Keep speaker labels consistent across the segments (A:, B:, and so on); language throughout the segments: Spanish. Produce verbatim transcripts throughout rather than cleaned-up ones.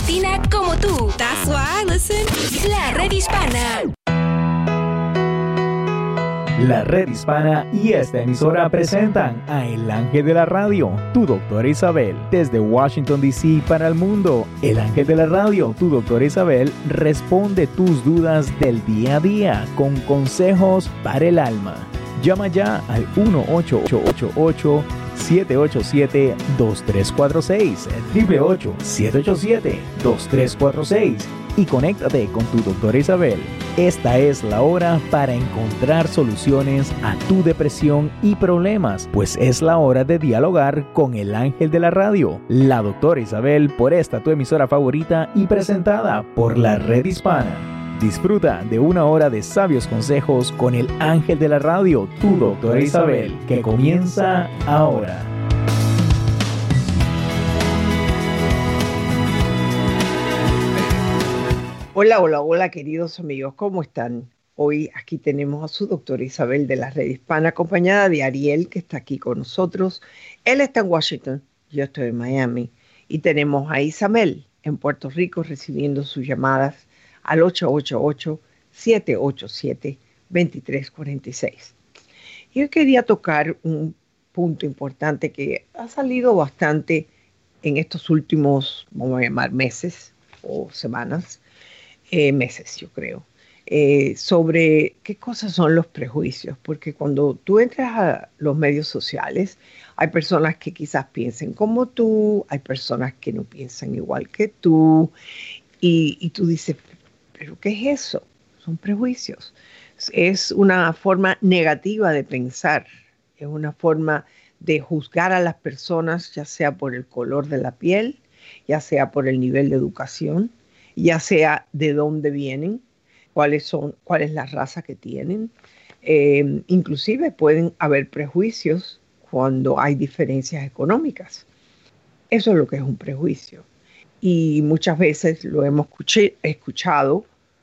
A: latina como tú. That's why I listen. La Red Hispana.
B: La Red Hispana y esta emisora presentan a El Ángel de la Radio, tu doctora Isabel. Desde Washington, D C para el mundo, El Ángel de la Radio, tu doctora Isabel, responde tus dudas del día a día con consejos para el alma. Llama ya al uno ocho ocho ocho, siete ocho siete, dos tres cuatro seis, ocho ocho ocho, siete ocho siete, dos tres cuatro seis y conéctate con tu doctora Isabel. Esta es la hora para encontrar soluciones a tu depresión y problemas, pues es la hora de dialogar con el ángel de la radio, la doctora Isabel, por esta tu emisora favorita y presentada por la Red Hispana. Disfruta de una hora de sabios consejos con el ángel de la radio, tu doctora Isabel, que comienza ahora.
C: Hola, hola, hola, queridos amigos, ¿cómo están? Hoy aquí tenemos a su doctora Isabel de la Red Hispana, acompañada de Ariel, que está aquí con nosotros. Él está en Washington, yo estoy en Miami, y tenemos a Isabel en Puerto Rico recibiendo sus llamadas al ocho ocho ocho, siete ocho siete, dos tres cuatro seis. Yo quería tocar un punto importante que ha salido bastante en estos últimos, vamos a llamar, meses o semanas, Eh, meses, yo creo, eh, sobre qué cosas son los prejuicios, porque cuando tú entras a los medios sociales, hay personas que quizás piensen como tú, hay personas que no piensan igual que tú, y, y tú dices, ¿pero qué es eso? Son prejuicios. Es una forma negativa de pensar, es una forma de juzgar a las personas, ya sea por el color de la piel, ya sea por el nivel de educación, ya sea de dónde vienen, cuáles son, cuál es la raza que tienen. Eh, inclusive pueden haber prejuicios cuando hay diferencias económicas. Eso es lo que es un prejuicio. Y muchas veces lo hemos escuché, escuchado.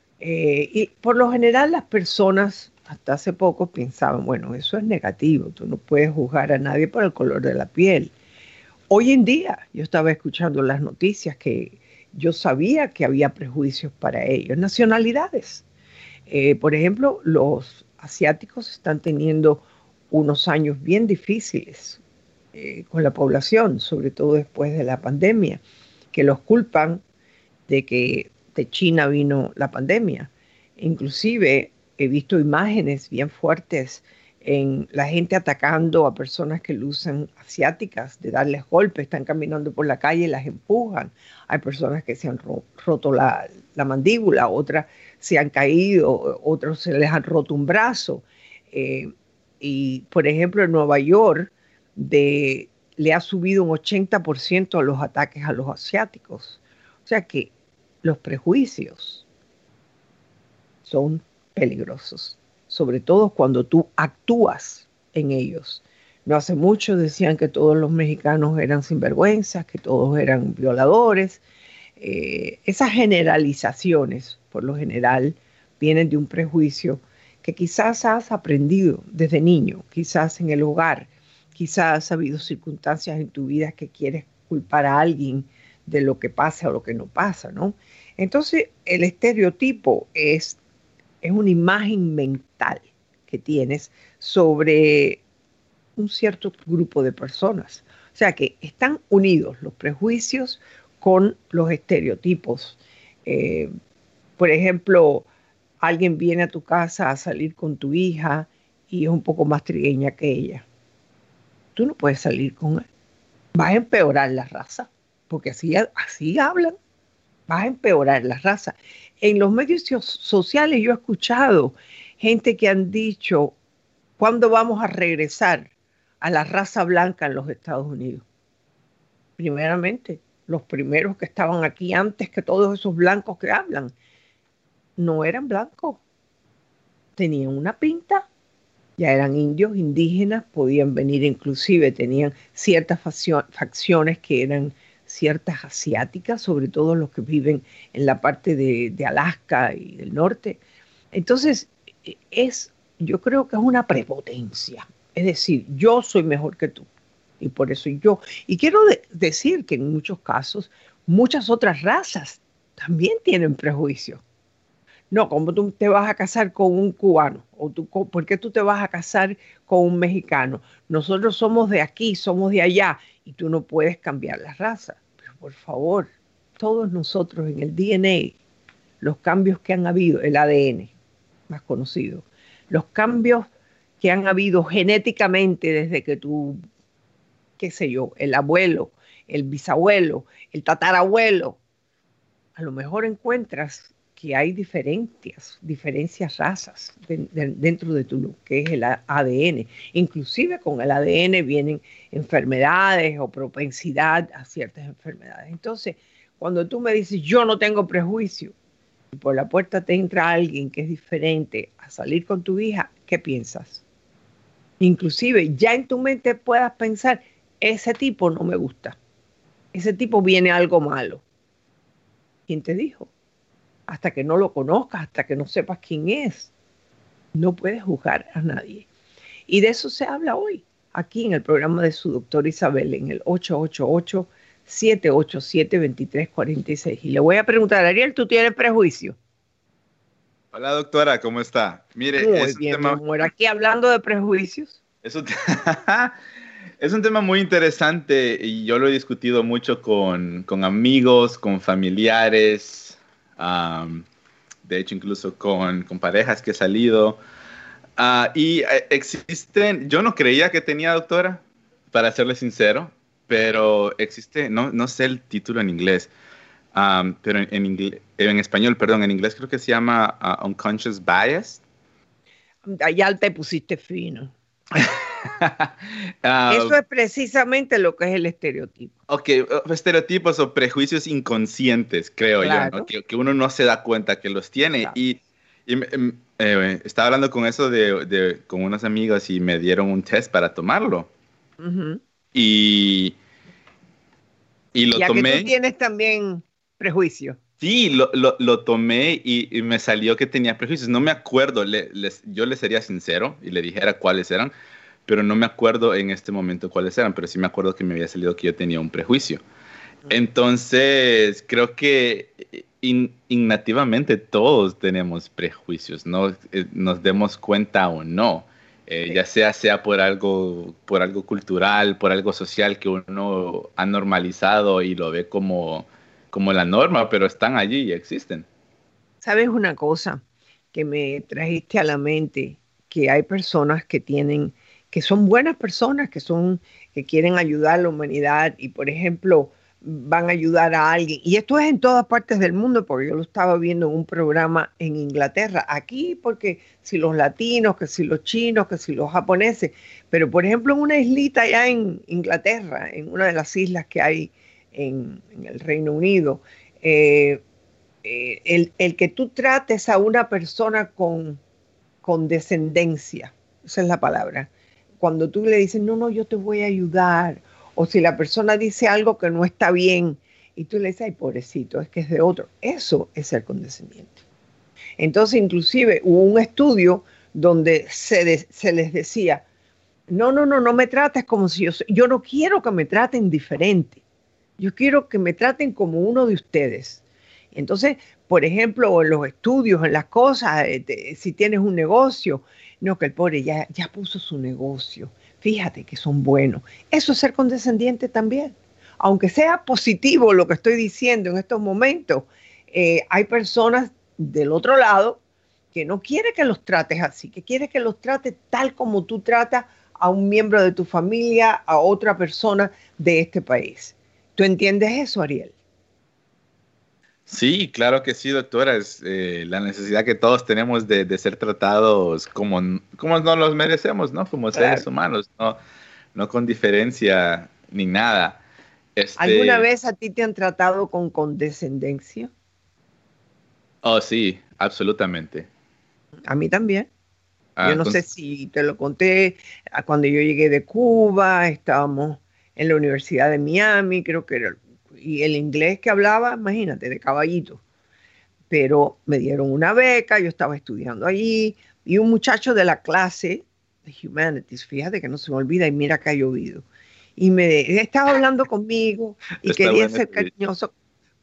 C: Eh, y por lo general las personas hasta hace poco pensaban, bueno, eso es negativo, tú no puedes juzgar a nadie por el color de la piel. Hoy en día yo estaba escuchando las noticias que yo sabía que había prejuicios para ellos. Nacionalidades. Eh, por ejemplo, los asiáticos están teniendo unos años bien difíciles eh, con la población, sobre todo después de la pandemia, que los culpan de que de China vino la pandemia. Inclusive he visto imágenes bien fuertes en la gente atacando a personas que lucen asiáticas, de darles golpes, están caminando por la calle y las empujan. Hay personas que se han ro- roto la, la mandíbula, otras se han caído, otros se les han roto un brazo. Eh, y, por ejemplo, en Nueva York de, le ha subido un ochenta por ciento a los ataques a los asiáticos. O sea que los prejuicios son peligrosos, sobre todo cuando tú actúas en ellos. No hace mucho decían que todos los mexicanos eran sinvergüenzas, que todos eran violadores. Eh, esas generalizaciones, por lo general, vienen de un prejuicio que quizás has aprendido desde niño, quizás en el hogar, quizás ha habido circunstancias en tu vida que quieres culpar a alguien de lo que pasa o lo que no pasa, ¿no? Entonces, el estereotipo es es una imagen mental que tienes sobre un cierto grupo de personas. O sea que están unidos los prejuicios con los estereotipos. Eh, por ejemplo, alguien viene a tu casa a salir con tu hija y es un poco más trigueña que ella. Tú no puedes salir con él. Vas a empeorar la raza, porque así, así hablan. Vas a empeorar la raza. En los medios sociales yo he escuchado gente que han dicho, ¿cuándo vamos a regresar a la raza blanca en los Estados Unidos? Primeramente, los primeros que estaban aquí antes que todos esos blancos que hablan, no eran blancos, tenían una pinta, ya eran indios, indígenas, podían venir inclusive, tenían ciertas facciones que eran ciertas asiáticas, sobre todo los que viven en la parte de, de Alaska y del norte. Entonces, es, yo creo que es una prepotencia. Es decir, yo soy mejor que tú. Y por eso yo. Y quiero de, decir que en muchos casos muchas otras razas también tienen prejuicios. No, ¿cómo tú te vas a casar con un cubano? ¿O tú, por qué tú te vas a casar con un mexicano? Nosotros somos de aquí, somos de allá, y tú no puedes cambiar la raza. Pero por favor, todos nosotros en el D N A, los cambios que han habido, el A D N más conocido, los cambios que han habido genéticamente desde que tú, qué sé yo, el abuelo, el bisabuelo, el tatarabuelo, a lo mejor encuentras que hay diferencias, diferencias razas de, de, dentro de tu que es el A D N. Inclusive con el A D N vienen enfermedades o propensidad a ciertas enfermedades. Entonces, cuando tú me dices, yo no tengo prejuicio, y por la puerta te entra alguien que es diferente a salir con tu hija, ¿qué piensas? Inclusive ya en tu mente puedas pensar, ese tipo no me gusta, ese tipo viene algo malo. ¿Quién te dijo? Hasta que no lo conozcas, hasta que no sepas quién es, no puedes juzgar a nadie. Y de eso se habla hoy, aquí en el programa de su doctora Isabel, en el ocho ocho ocho, siete ocho siete, dos tres cuatro seis. Y le voy a preguntar, Ariel, ¿tú tienes prejuicio?
D: Hola, doctora, ¿cómo está? Mire,
C: muy
D: es
C: bien,
D: un tema...
C: mi amor, aquí hablando de prejuicios.
D: Es un... es un tema muy interesante y yo lo he discutido mucho con, con amigos, con familiares. Um, de hecho, incluso con, con parejas que he salido. Uh, y uh, existen, yo no creía que tenía, doctora, para serle sincero, pero existe, no, no sé el título en inglés, um, pero en, en, inglés, en español, perdón, en inglés creo que se llama uh, unconscious bias.
C: Allá te pusiste fino.
D: uh,
C: Eso es precisamente lo que es el estereotipo.
D: Ok, estereotipos o prejuicios inconscientes, creo claro. yo, ¿no? que, que uno no se da cuenta que los tiene. Claro. Y, y eh, estaba hablando con eso de, de, con unos amigos y me dieron un test para tomarlo. Uh-huh. Y, y lo
C: ya
D: tomé.
C: Que tú tienes también prejuicios.
D: Sí, lo, lo, lo tomé y, y me salió que tenía prejuicios. No me acuerdo, le, les, yo le sería sincero y le dijera cuáles eran, pero no me acuerdo en este momento cuáles eran, pero sí me acuerdo que me había salido que yo tenía un prejuicio. Entonces, creo que in, innativamente todos tenemos prejuicios, ¿no? Eh, nos demos cuenta o no, eh, sí. ya sea, sea por algo, por algo cultural, por algo social que uno ha normalizado y lo ve como, como la norma, pero están allí y existen.
C: ¿Sabes una cosa que me trajiste a la mente? Que hay personas que tienen, que son buenas personas, que son, que quieren ayudar a la humanidad y, por ejemplo, van a ayudar a alguien. Y esto es en todas partes del mundo, porque yo lo estaba viendo en un programa en Inglaterra. Aquí, porque si los latinos, que si los chinos, que si los japoneses. Pero, por ejemplo, en una islita allá en Inglaterra, en una de las islas que hay en, en el Reino Unido, eh, eh, el, el que tú trates a una persona con, con descendencia, esa es la palabra. Cuando tú le dices, no, no, yo te voy a ayudar, o si la persona dice algo que no está bien, y tú le dices, ay, pobrecito, es que es de otro. Eso es ser condescendiente. Entonces, inclusive, hubo un estudio donde se, de, se les decía, no, no, no, no me trates como si yo soy, yo no quiero que me traten diferente. Yo quiero que me traten como uno de ustedes. Entonces, por ejemplo, en los estudios, en las cosas, de, si tienes un negocio, no, que el pobre ya, ya puso su negocio. Fíjate que son buenos. Eso es ser condescendiente también. Aunque sea positivo lo que estoy diciendo en estos momentos, eh, hay personas del otro lado que no quiere que los trates así, que quiere que los trates tal como tú tratas a un miembro de tu familia, a otra persona de este país. ¿Tú entiendes eso, Ariel?
D: Sí, claro que sí, doctora. Es eh, la necesidad que todos tenemos de, de ser tratados como, como nos los merecemos, ¿no? Como claro. seres humanos, ¿no? No con diferencia ni nada. Este...
C: ¿Alguna vez a ti te han tratado con condescendencia?
D: Oh, sí, absolutamente.
C: A mí también.
D: Ah,
C: yo no
D: con...
C: sé si te lo conté, cuando yo llegué de Cuba, estábamos en la Universidad de Miami, creo que era, y el inglés que hablaba, imagínate, de caballito. Pero me dieron una beca, yo estaba estudiando allí, y un muchacho de la clase de Humanities, fíjate que no se me olvida, y mira que ha llovido, y me estaba hablando conmigo, y
D: Está
C: quería
D: bueno,
C: ser cariñoso.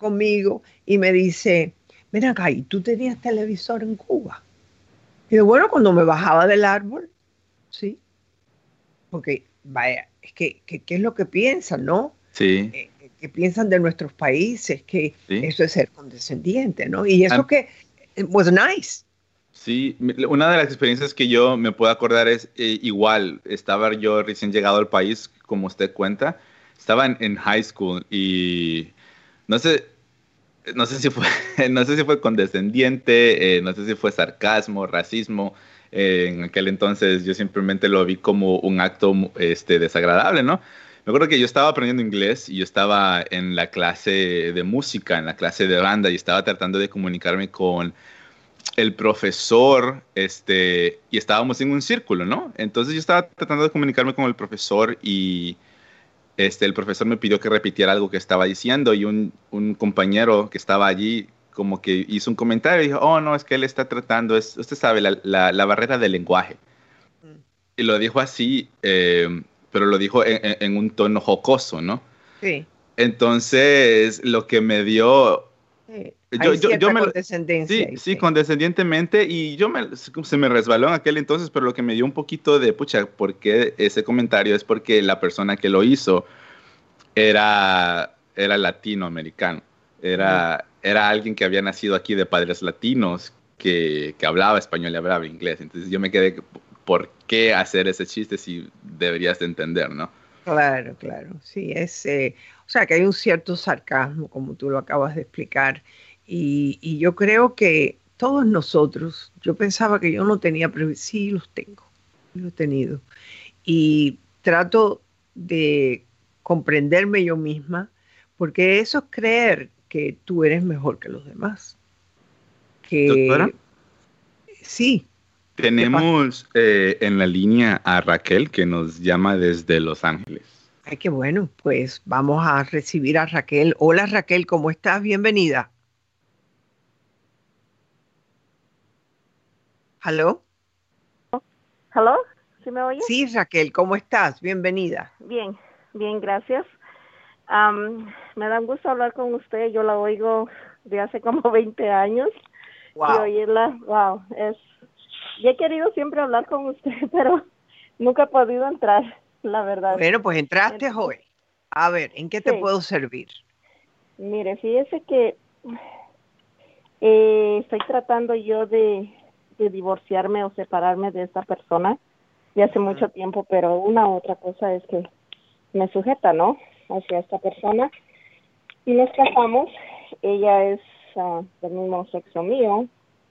C: conmigo y me dice, ven acá, ¿y tú tenías televisor en Cuba? Y yo, bueno, cuando me bajaba del árbol, sí. Porque, vaya, es que, que- ¿qué es lo que piensan, no?
D: Sí,
C: Eh, eh, que piensan de nuestros países, que
D: sí.
C: eso es ser condescendiente, ¿no? Y eso
D: Am-
C: que it was nice.
D: Sí, mi- una de las experiencias que yo me puedo acordar es eh, igual, estaba yo recién llegado al país, como usted cuenta, estaba en, en high school y no sé, no sé si fue, no sé si fue condescendiente, eh, no sé si fue sarcasmo, racismo. Eh, en aquel entonces yo simplemente lo vi como un acto este, desagradable, ¿no? Me acuerdo que yo estaba aprendiendo inglés y yo estaba en la clase de música, en la clase de banda y estaba tratando de comunicarme con el profesor, este, y estábamos en un círculo, ¿no? Entonces yo estaba tratando de comunicarme con el profesor y este, el profesor me pidió que repitiera algo que estaba diciendo y un, un compañero que estaba allí como que hizo un comentario y dijo, oh, no, es que él está tratando, es, usted sabe, la, la, la barrera del lenguaje.
C: Mm.
D: Y lo dijo así, eh, pero lo dijo en, en, en un tono jocoso, ¿no?
C: Sí,
D: Entonces, lo que me dio
C: sí.
D: Yo,
C: Hay
D: yo, yo
C: cierta
D: me,
C: condescendencia
D: sí,
C: ahí,
D: sí,
C: sí.
D: condescendientemente, y yo me, se me resbaló en aquel entonces, pero lo que me dio un poquito de, pucha, ¿por qué ese comentario? Es porque la persona que lo hizo era, era latinoamericano,
C: Ujú.
D: era, era alguien que había nacido aquí de padres latinos, que, que hablaba español y hablaba inglés, entonces yo me quedé, ¿por qué hacer ese chiste si deberías de entender, no?
C: Claro, claro. Sí, es, eh, o sea, que hay un cierto sarcasmo, como tú lo acabas de explicar. Y, y yo creo que todos nosotros, yo pensaba que yo no tenía prejuicios, sí los tengo, los he tenido. Y trato de comprenderme yo misma, porque eso es creer que tú eres mejor que los demás.
D: Doctora.
C: Que sí, ¿qué pasa?
D: Tenemos eh, en la línea a Raquel que nos llama desde Los Ángeles.
C: Ay, qué bueno, pues vamos a recibir a Raquel. Hola Raquel, ¿cómo estás? Bienvenida. ¿Aló?
E: ¿Hello? ¿Sí me oye?
C: Sí, Raquel, ¿cómo estás? Bienvenida.
E: Bien, bien, gracias. Am, me da un gusto hablar con usted. Yo la oigo de hace como veinte años y
C: Wow.
E: oírla, wow, es... Yo he querido siempre hablar con usted, pero nunca he podido entrar, la verdad.
C: Bueno, pues entraste
E: En-
C: hoy. A ver, ¿en qué te
E: Sí,
C: puedo servir?
E: mire, fíjese que eh, estoy tratando yo de, de divorciarme o separarme de esta persona de hace
C: Ujú,
E: mucho tiempo, pero una otra cosa es que me sujeta, ¿no? Hacia esta persona. Y nos casamos. Ella es ah, del mismo sexo mío.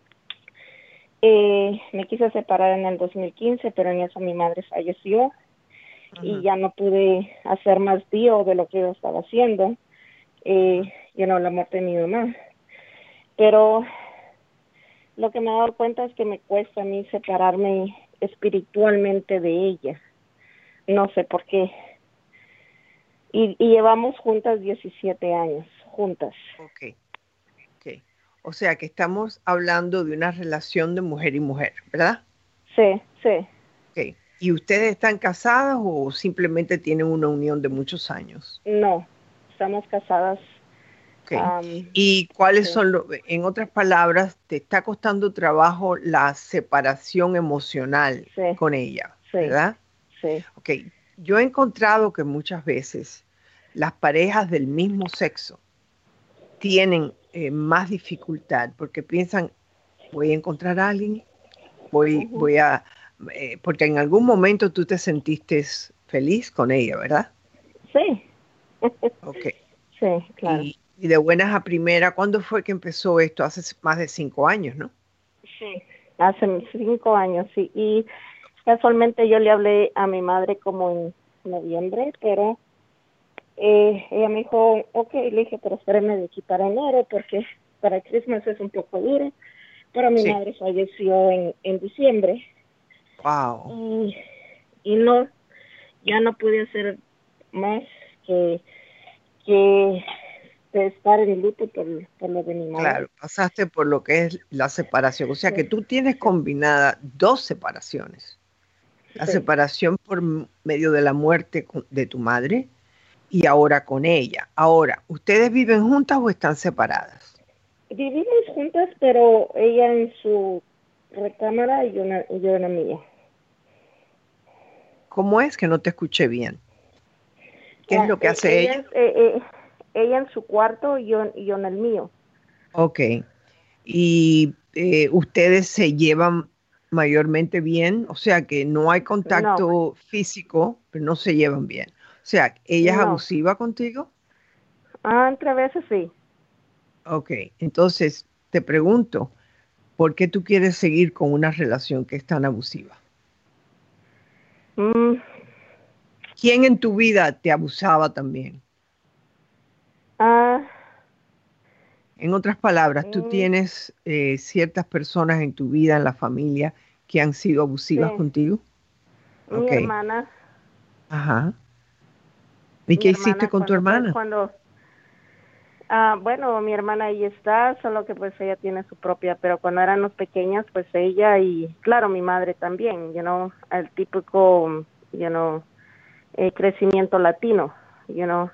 E: Eh, me quise separar en el dos mil quince, pero en eso mi madre falleció y
C: ujú,
E: ya no pude hacer más tío de lo que yo estaba haciendo. Eh,
C: ujú.
E: yo no la muerte de mi mamá. Pero lo que me he dado cuenta es que me cuesta a mí separarme espiritualmente de ella. No sé por qué. Y, y llevamos juntas diecisiete años, juntas.
C: Ok, ok. O sea que estamos hablando de una relación de mujer y mujer, ¿verdad?
E: Sí, sí.
C: Ok. ¿Y ustedes están casadas o simplemente tienen una unión de muchos años?
E: No, estamos casadas.
C: Ok.
E: Um,
C: ¿Y cuáles
E: sí,
C: son, los, en otras palabras, te está costando trabajo la separación emocional
E: sí,
C: con ella,
E: sí,
C: ¿verdad?
E: sí.
C: Ok. Yo he encontrado que muchas veces las parejas del mismo sexo tienen eh, más dificultad porque piensan, voy a encontrar a alguien, voy,
E: Uh-huh.
C: voy a, eh, porque en algún momento tú te sentiste feliz con ella, ¿verdad?
E: Sí.
C: Ok.
E: Sí, claro.
C: Y, y de buenas a primera, ¿cuándo fue que empezó esto? Hace más de cinco años, ¿no?
E: Sí. Hace cinco años, sí. Y casualmente yo le hablé a mi madre como en noviembre, pero eh, ella me dijo, ok, le dije, pero espéreme de aquí para enero porque para Christmas es un poco duro. Pero mi
C: Sí.
E: madre falleció en, en diciembre
C: Wow.
E: y, y no, ya no pude hacer más que, que de estar en luto por, por lo de mi madre.
C: Claro, pasaste por lo que es la separación. O sea
E: Sí,
C: que tú tienes
E: sí,
C: combinada dos separaciones. La
E: sí.
C: separación por m- medio de la muerte con- de tu madre y ahora con ella. Ahora, ¿ustedes viven juntas o están separadas?
E: Vivimos juntas, pero ella en su recámara y yo, en- y yo en la mía.
C: ¿Cómo es que no te escuché bien? ¿Qué es
E: Ah,
C: lo que
E: eh,
C: hace
E: ella,
C: ella?
E: es- eh, eh, ella en su cuarto y yo, y yo en el mío.
C: Ok. ¿Y eh, ustedes se llevan mayormente bien? O sea, que no hay
E: No,
C: contacto físico, pero no se llevan bien. O sea, ¿ella es
E: no.
C: abusiva contigo?
E: Ah, entre veces sí.
C: Ok. Entonces, te pregunto, ¿por qué tú quieres seguir con una relación que es tan abusiva?
E: Mm,
C: ¿Quién en tu vida te abusaba también?
E: ah,
C: En otras palabras, tú
E: mm,
C: tienes eh, ciertas personas en tu vida, en la familia, que han sido abusivas
E: sí.
C: contigo.
E: Mi
C: Ok,
E: hermana,
C: ajá. ¿Y
E: mi
C: qué hiciste
E: hermana
C: con tu
E: cuando pues
C: hermana?
E: cuando ah bueno, mi hermana ahí está, solo que pues ella tiene su propia, pero cuando éramos pequeñas, pues ella y claro, mi madre también, you know, el típico, you know, eh, crecimiento latino, you know,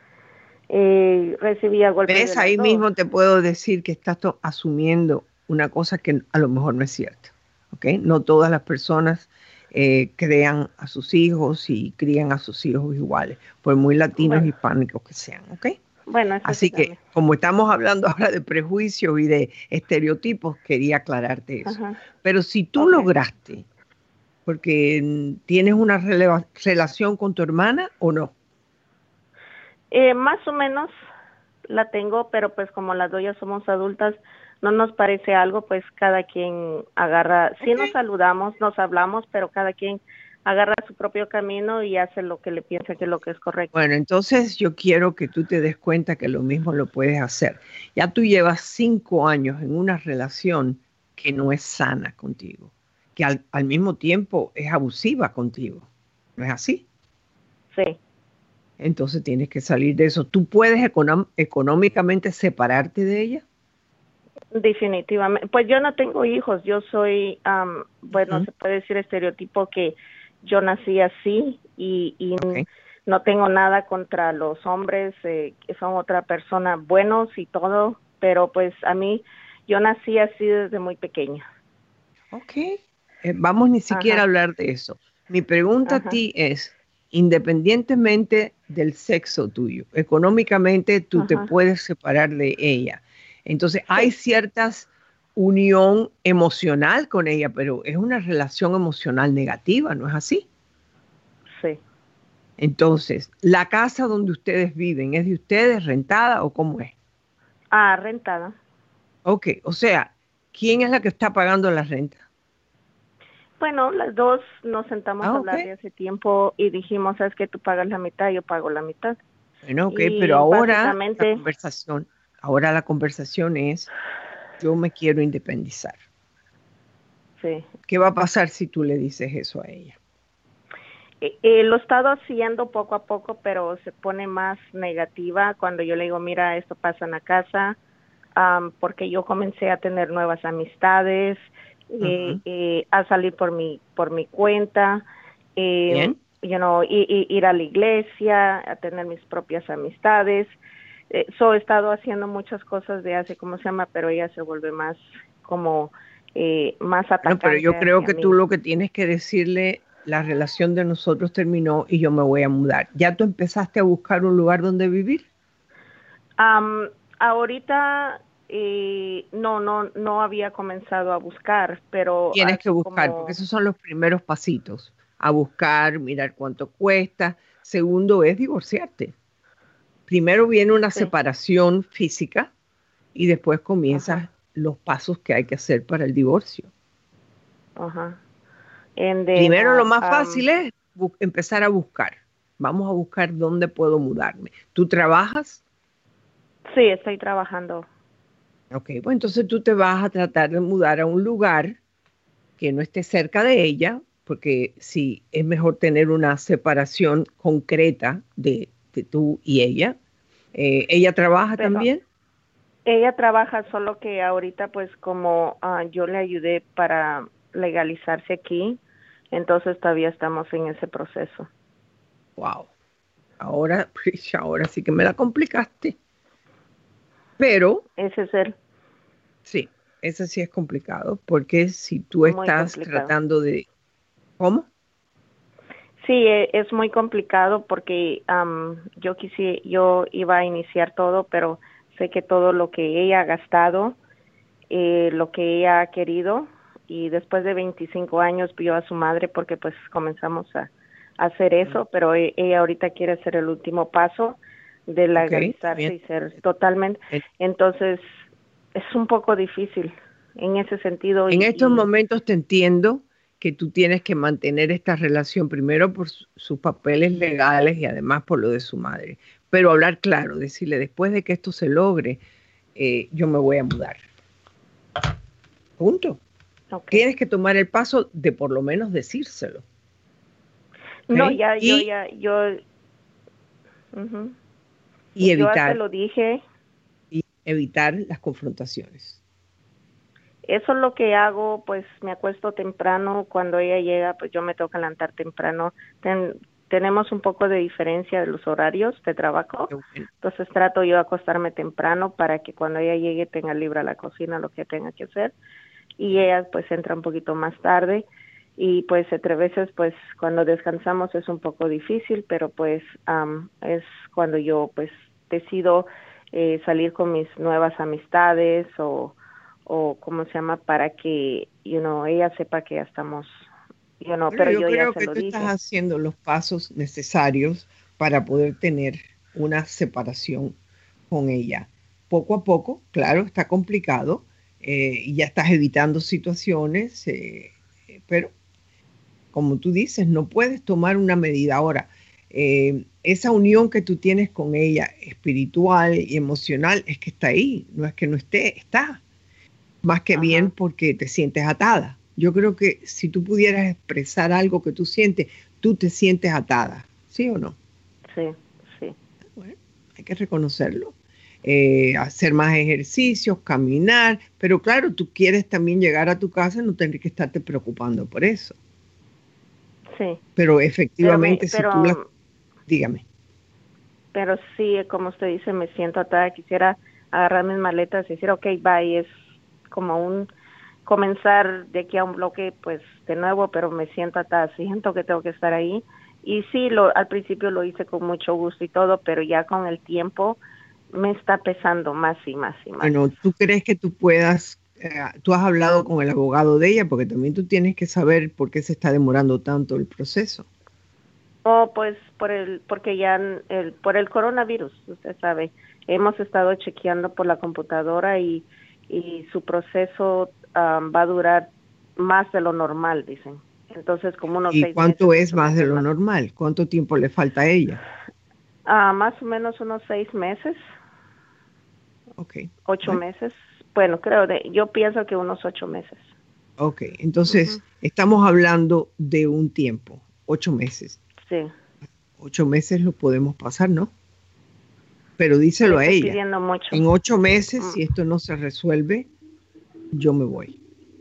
E: eh, recibía golpes de
C: ¿Ves?
E: las
C: Ahí
E: dos.
C: mismo te puedo decir que estás to- asumiendo una cosa que a lo mejor no es cierta. ¿Ok? No todas las personas eh, crean a sus hijos y crían a sus hijos iguales, por muy latinos,
E: Bueno,
C: hispánicos que sean. ¿Ok?
E: bueno, eso sí
C: Así que,
E: también.
C: como estamos hablando ahora de prejuicios y de estereotipos, quería aclararte eso.
E: Ajá.
C: Pero si tú
E: Okay.
C: lograste, porque mm, tienes una releva- relación con tu hermana o no,
E: Eh, más o menos la tengo, pero pues como las dos ya somos adultas, no nos parece algo, pues cada quien agarra, sí
C: ok.
E: nos saludamos, nos hablamos, pero cada quien agarra su propio camino y hace lo que le piensa que es lo que es correcto.
C: Bueno, entonces yo quiero que tú te des cuenta que lo mismo lo puedes hacer. Ya tú llevas cinco años en una relación que no es sana contigo, que al, al mismo tiempo es abusiva contigo. ¿No es así?
E: Sí,
C: Entonces tienes que salir de eso. ¿Tú puedes econom- económicamente separarte de ella?
E: definitivamente. Pues yo no tengo hijos, yo soy, am, bueno,
C: Ujú,
E: se puede decir estereotipo que yo nací así y, y
C: ok.
E: no tengo nada contra los hombres eh, que son otra persona buenos y todo, pero pues a mí yo nací así desde muy pequeña.
C: Ok, eh, vamos ni siquiera a
E: Ajá,
C: hablar de eso. Mi pregunta a
E: ajá,
C: ti es, independientemente del sexo tuyo, económicamente tú te
E: ajá.
C: puedes separar de ella. Entonces, hay
E: Sí,
C: ciertas unión emocional con ella, pero es una relación emocional negativa, ¿no es así?
E: sí.
C: Entonces, ¿la casa donde ustedes viven es de ustedes, rentada o cómo es?
E: Ah, rentada.
C: Ok, o sea, ¿quién es la que está pagando la renta?
E: Bueno, las dos nos sentamos a
C: Ah, ok.
E: hablar de hace tiempo y dijimos, sabes que tú pagas la mitad, yo pago la mitad.
C: Bueno, ok, pero
E: Y
C: ahora la
E: básicamente,
C: conversación, ahora la conversación es, yo me quiero independizar.
E: sí.
C: ¿Qué va a pasar si tú le dices eso a ella?
E: Eh, eh, lo he estado haciendo poco a poco, pero se pone más negativa cuando yo le digo, mira, esto pasa en la casa, um, porque yo comencé a tener nuevas amistades, eh,
C: Ujú.
E: eh, a salir por mi por mi cuenta, eh,
C: Bien,
E: you know, y, y, ir a la iglesia, a tener mis propias amistades. Eh, so he estado haciendo muchas cosas de hace, ¿cómo se llama? Pero ella se vuelve más como eh, más
C: bueno, pero
E: atacante
C: yo creo
E: hacia
C: que tú
E: mí.
C: lo que tienes que decirle, la relación de nosotros terminó y yo me voy a mudar. ¿Ya tú empezaste a buscar un lugar donde vivir?
E: Um, ahorita eh, no, no, no había comenzado a buscar, pero
C: Tienes que
E: hace
C: buscar, porque
E: como,
C: esos son los primeros pasitos, a buscar, mirar cuánto cuesta. Segundo es divorciarte. Primero viene una
E: sí,
C: separación física y después
E: ajá,
C: comienzas los pasos que hay que hacer para el divorcio.
E: ajá. And then,
C: Primero lo
E: uh,
C: más
E: um,
C: fácil es bu- empezar a buscar. Vamos a buscar dónde puedo mudarme. ¿Tú trabajas?
E: sí, estoy trabajando.
C: Ok, pues entonces tú te vas a tratar de mudar a un lugar que no esté cerca de ella, porque sí, es mejor tener una separación concreta de, de tú y ella. Eh, ¿ella trabaja
E: Pero
C: también?
E: ella trabaja, solo que ahorita pues como ah, yo le ayudé para legalizarse aquí, entonces todavía estamos en ese proceso.
C: Wow. ahora, ahora sí que me la complicaste. Pero...
E: Ese es el...
C: Sí, ese sí es complicado, porque si tú
E: Muy
C: estás
E: complicado.
C: tratando de... ¿Cómo?
E: Sí, es muy complicado porque um, yo quise, yo iba a iniciar todo, pero sé que todo lo que ella ha gastado, eh, lo que ella ha querido, y después de veinticinco años vio a su madre porque pues comenzamos a, a hacer eso, pero e, ella ahorita quiere hacer el último paso de legalizarse
C: Okay,
E: y ser totalmente. Entonces es un poco difícil en ese sentido.
C: En
E: y,
C: estos
E: y,
C: momentos te entiendo que tú tienes que mantener esta relación primero por su, sus papeles legales y además por lo de su madre. Pero hablar claro, decirle después de que esto se logre, eh, yo me voy a mudar. Punto.
E: Okay.
C: Tienes que tomar el paso de por lo menos decírselo.
E: No,
C: ¿Okay?
E: ya,
C: y,
E: yo ya, yo... Uh-huh.
C: Y evitar.
E: Yo hasta lo dije.
C: Y evitar las confrontaciones.
E: Eso es lo que hago, pues me acuesto temprano, cuando ella llega, pues yo me tengo que levantar temprano. Ten, tenemos un poco de diferencia de los horarios de trabajo,
C: Bueno.
E: Entonces trato yo de acostarme temprano para que cuando ella llegue tenga libre la cocina, lo que tenga que hacer, y ella pues entra un poquito más tarde, y pues entre veces pues cuando descansamos es un poco difícil, pero pues um, es cuando yo pues decido eh, salir con mis nuevas amistades o o cómo se llama, para que, you know, ella sepa que ya estamos, you know,
C: bueno,
E: pero
C: yo,
E: yo
C: creo
E: ya se
C: que
E: lo
C: tú
E: dije.
C: estás haciendo los pasos necesarios para poder tener una separación con ella. Poco a poco, claro, está complicado, eh, y ya estás evitando situaciones, eh, pero como tú dices, no puedes tomar una medida ahora. Eh, esa unión que tú tienes con ella, espiritual y emocional, es que está ahí, no es que no esté, está. Más que Ajá. bien porque te sientes atada. Yo creo que si tú pudieras expresar algo que tú sientes, tú te sientes atada, ¿sí o no?
E: Sí, sí.
C: Bueno, hay que reconocerlo. Eh, hacer más ejercicios, caminar, pero claro, tú quieres también llegar a tu casa y no tener que estarte preocupando por eso.
E: Sí.
C: Pero efectivamente,
E: pero me, pero,
C: si tú la... Dígame.
E: Pero sí, como usted dice, me siento atada. Quisiera agarrar mis maletas y decir, ok, bye, es como un comenzar de aquí a un bloque, pues de nuevo, pero me siento atada, siento que tengo que estar ahí. Y sí, lo, al principio lo hice con mucho gusto y todo, pero ya con el tiempo me está pesando más y más y más.
C: Bueno, ¿tú crees que tú puedas, eh, tú has hablado con el abogado de ella? Porque también tú tienes que saber por qué se está demorando tanto el proceso.
E: Oh, pues por el, porque ya el, por el coronavirus, usted sabe, hemos estado chequeando por la computadora y, y su proceso um, va a durar más de lo normal, dicen. Entonces, como unos
C: ¿Y
E: seis
C: cuánto
E: meses,
C: es más de lo
E: más.
C: normal? ¿Cuánto tiempo le falta a ella?
E: Ah, más o menos unos seis meses.
C: Okay.
E: Ocho
C: bueno.
E: meses. Bueno, creo, de, yo pienso que unos ocho meses.
C: Ok, entonces
E: Uh-huh.
C: estamos hablando de un tiempo, ocho meses.
E: Sí.
C: Ocho meses lo podemos pasar, ¿no? Pero díselo
E: Le
C: a
E: estoy
C: ella.
E: pidiendo mucho.
C: En ocho meses,
E: Mm.
C: si esto no se resuelve, yo me voy.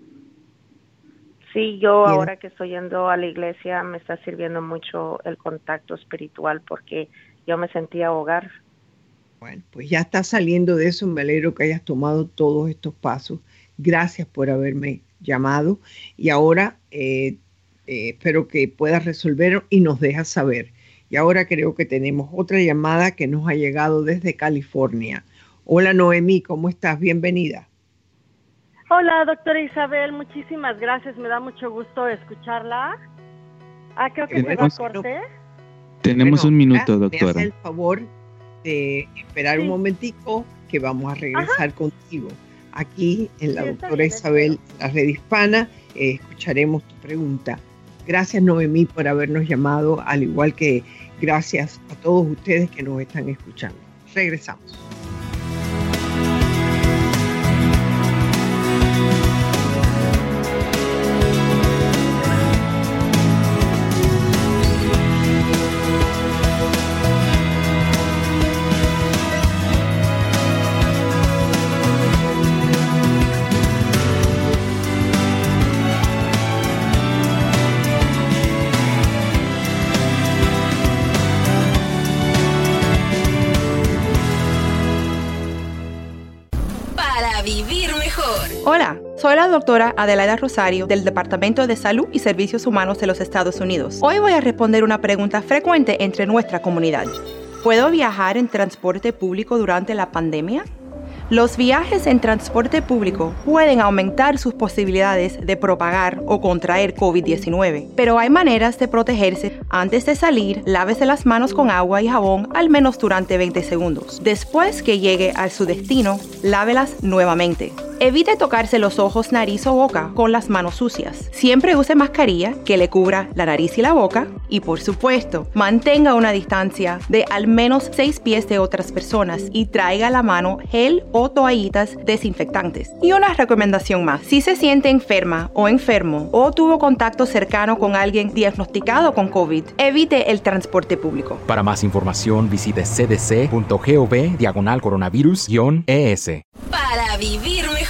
E: Sí, yo
C: ¿Tienes?
E: ahora que estoy yendo a la iglesia me está sirviendo mucho el contacto espiritual porque yo me sentía ahogar.
C: Bueno, pues ya estás saliendo de eso. Me alegro que hayas tomado todos estos pasos. Gracias por haberme llamado. Y ahora eh, eh, espero que puedas resolver y nos dejas saber. Y ahora creo que tenemos otra llamada que nos ha llegado desde California. Hola Noemí, ¿cómo estás? Bienvenida.
F: Hola, doctora Isabel, muchísimas gracias, me da mucho gusto escucharla. Ah, creo que
D: Tenemos-
F: se va a corte.
D: Tenemos
C: Bueno,
D: un minuto,
C: ah,
D: doctora.
C: Me hace el favor de esperar
F: Sí.
C: un momentico que vamos a regresar contigo. Aquí en la
F: Sí, está
C: doctora
F: bien,
C: Isabel, la red hispana, eh, escucharemos tu pregunta. Gracias Noemí por habernos llamado, al igual que gracias a todos ustedes que nos están escuchando. Regresamos.
A: Para vivir mejor.
G: Hola, soy la doctora Adelaida Rosario del Departamento de Salud y Servicios Humanos de los Estados Unidos. Hoy voy a responder una pregunta frecuente entre nuestra comunidad. ¿Puedo viajar en transporte público durante la pandemia? Los viajes en transporte público pueden aumentar sus posibilidades de propagar o contraer COVID diecinueve, pero hay maneras de protegerse. Antes de salir, lávese las manos con agua y jabón al menos durante veinte segundos. Después que llegue a su destino, lávelas nuevamente. Evite tocarse los ojos, nariz o boca con las manos sucias. Siempre use mascarilla que le cubra la nariz y la boca. Y por supuesto, mantenga una distancia de al menos seis pies de otras personas y traiga a la mano gel o toallitas desinfectantes. Y una recomendación más. Si se siente enferma o enfermo o tuvo contacto cercano con alguien diagnosticado con COVID, evite el transporte público.
H: Para más información, visite cdc.gov diagonal coronavirus guión ES.
A: Para vivir mejor.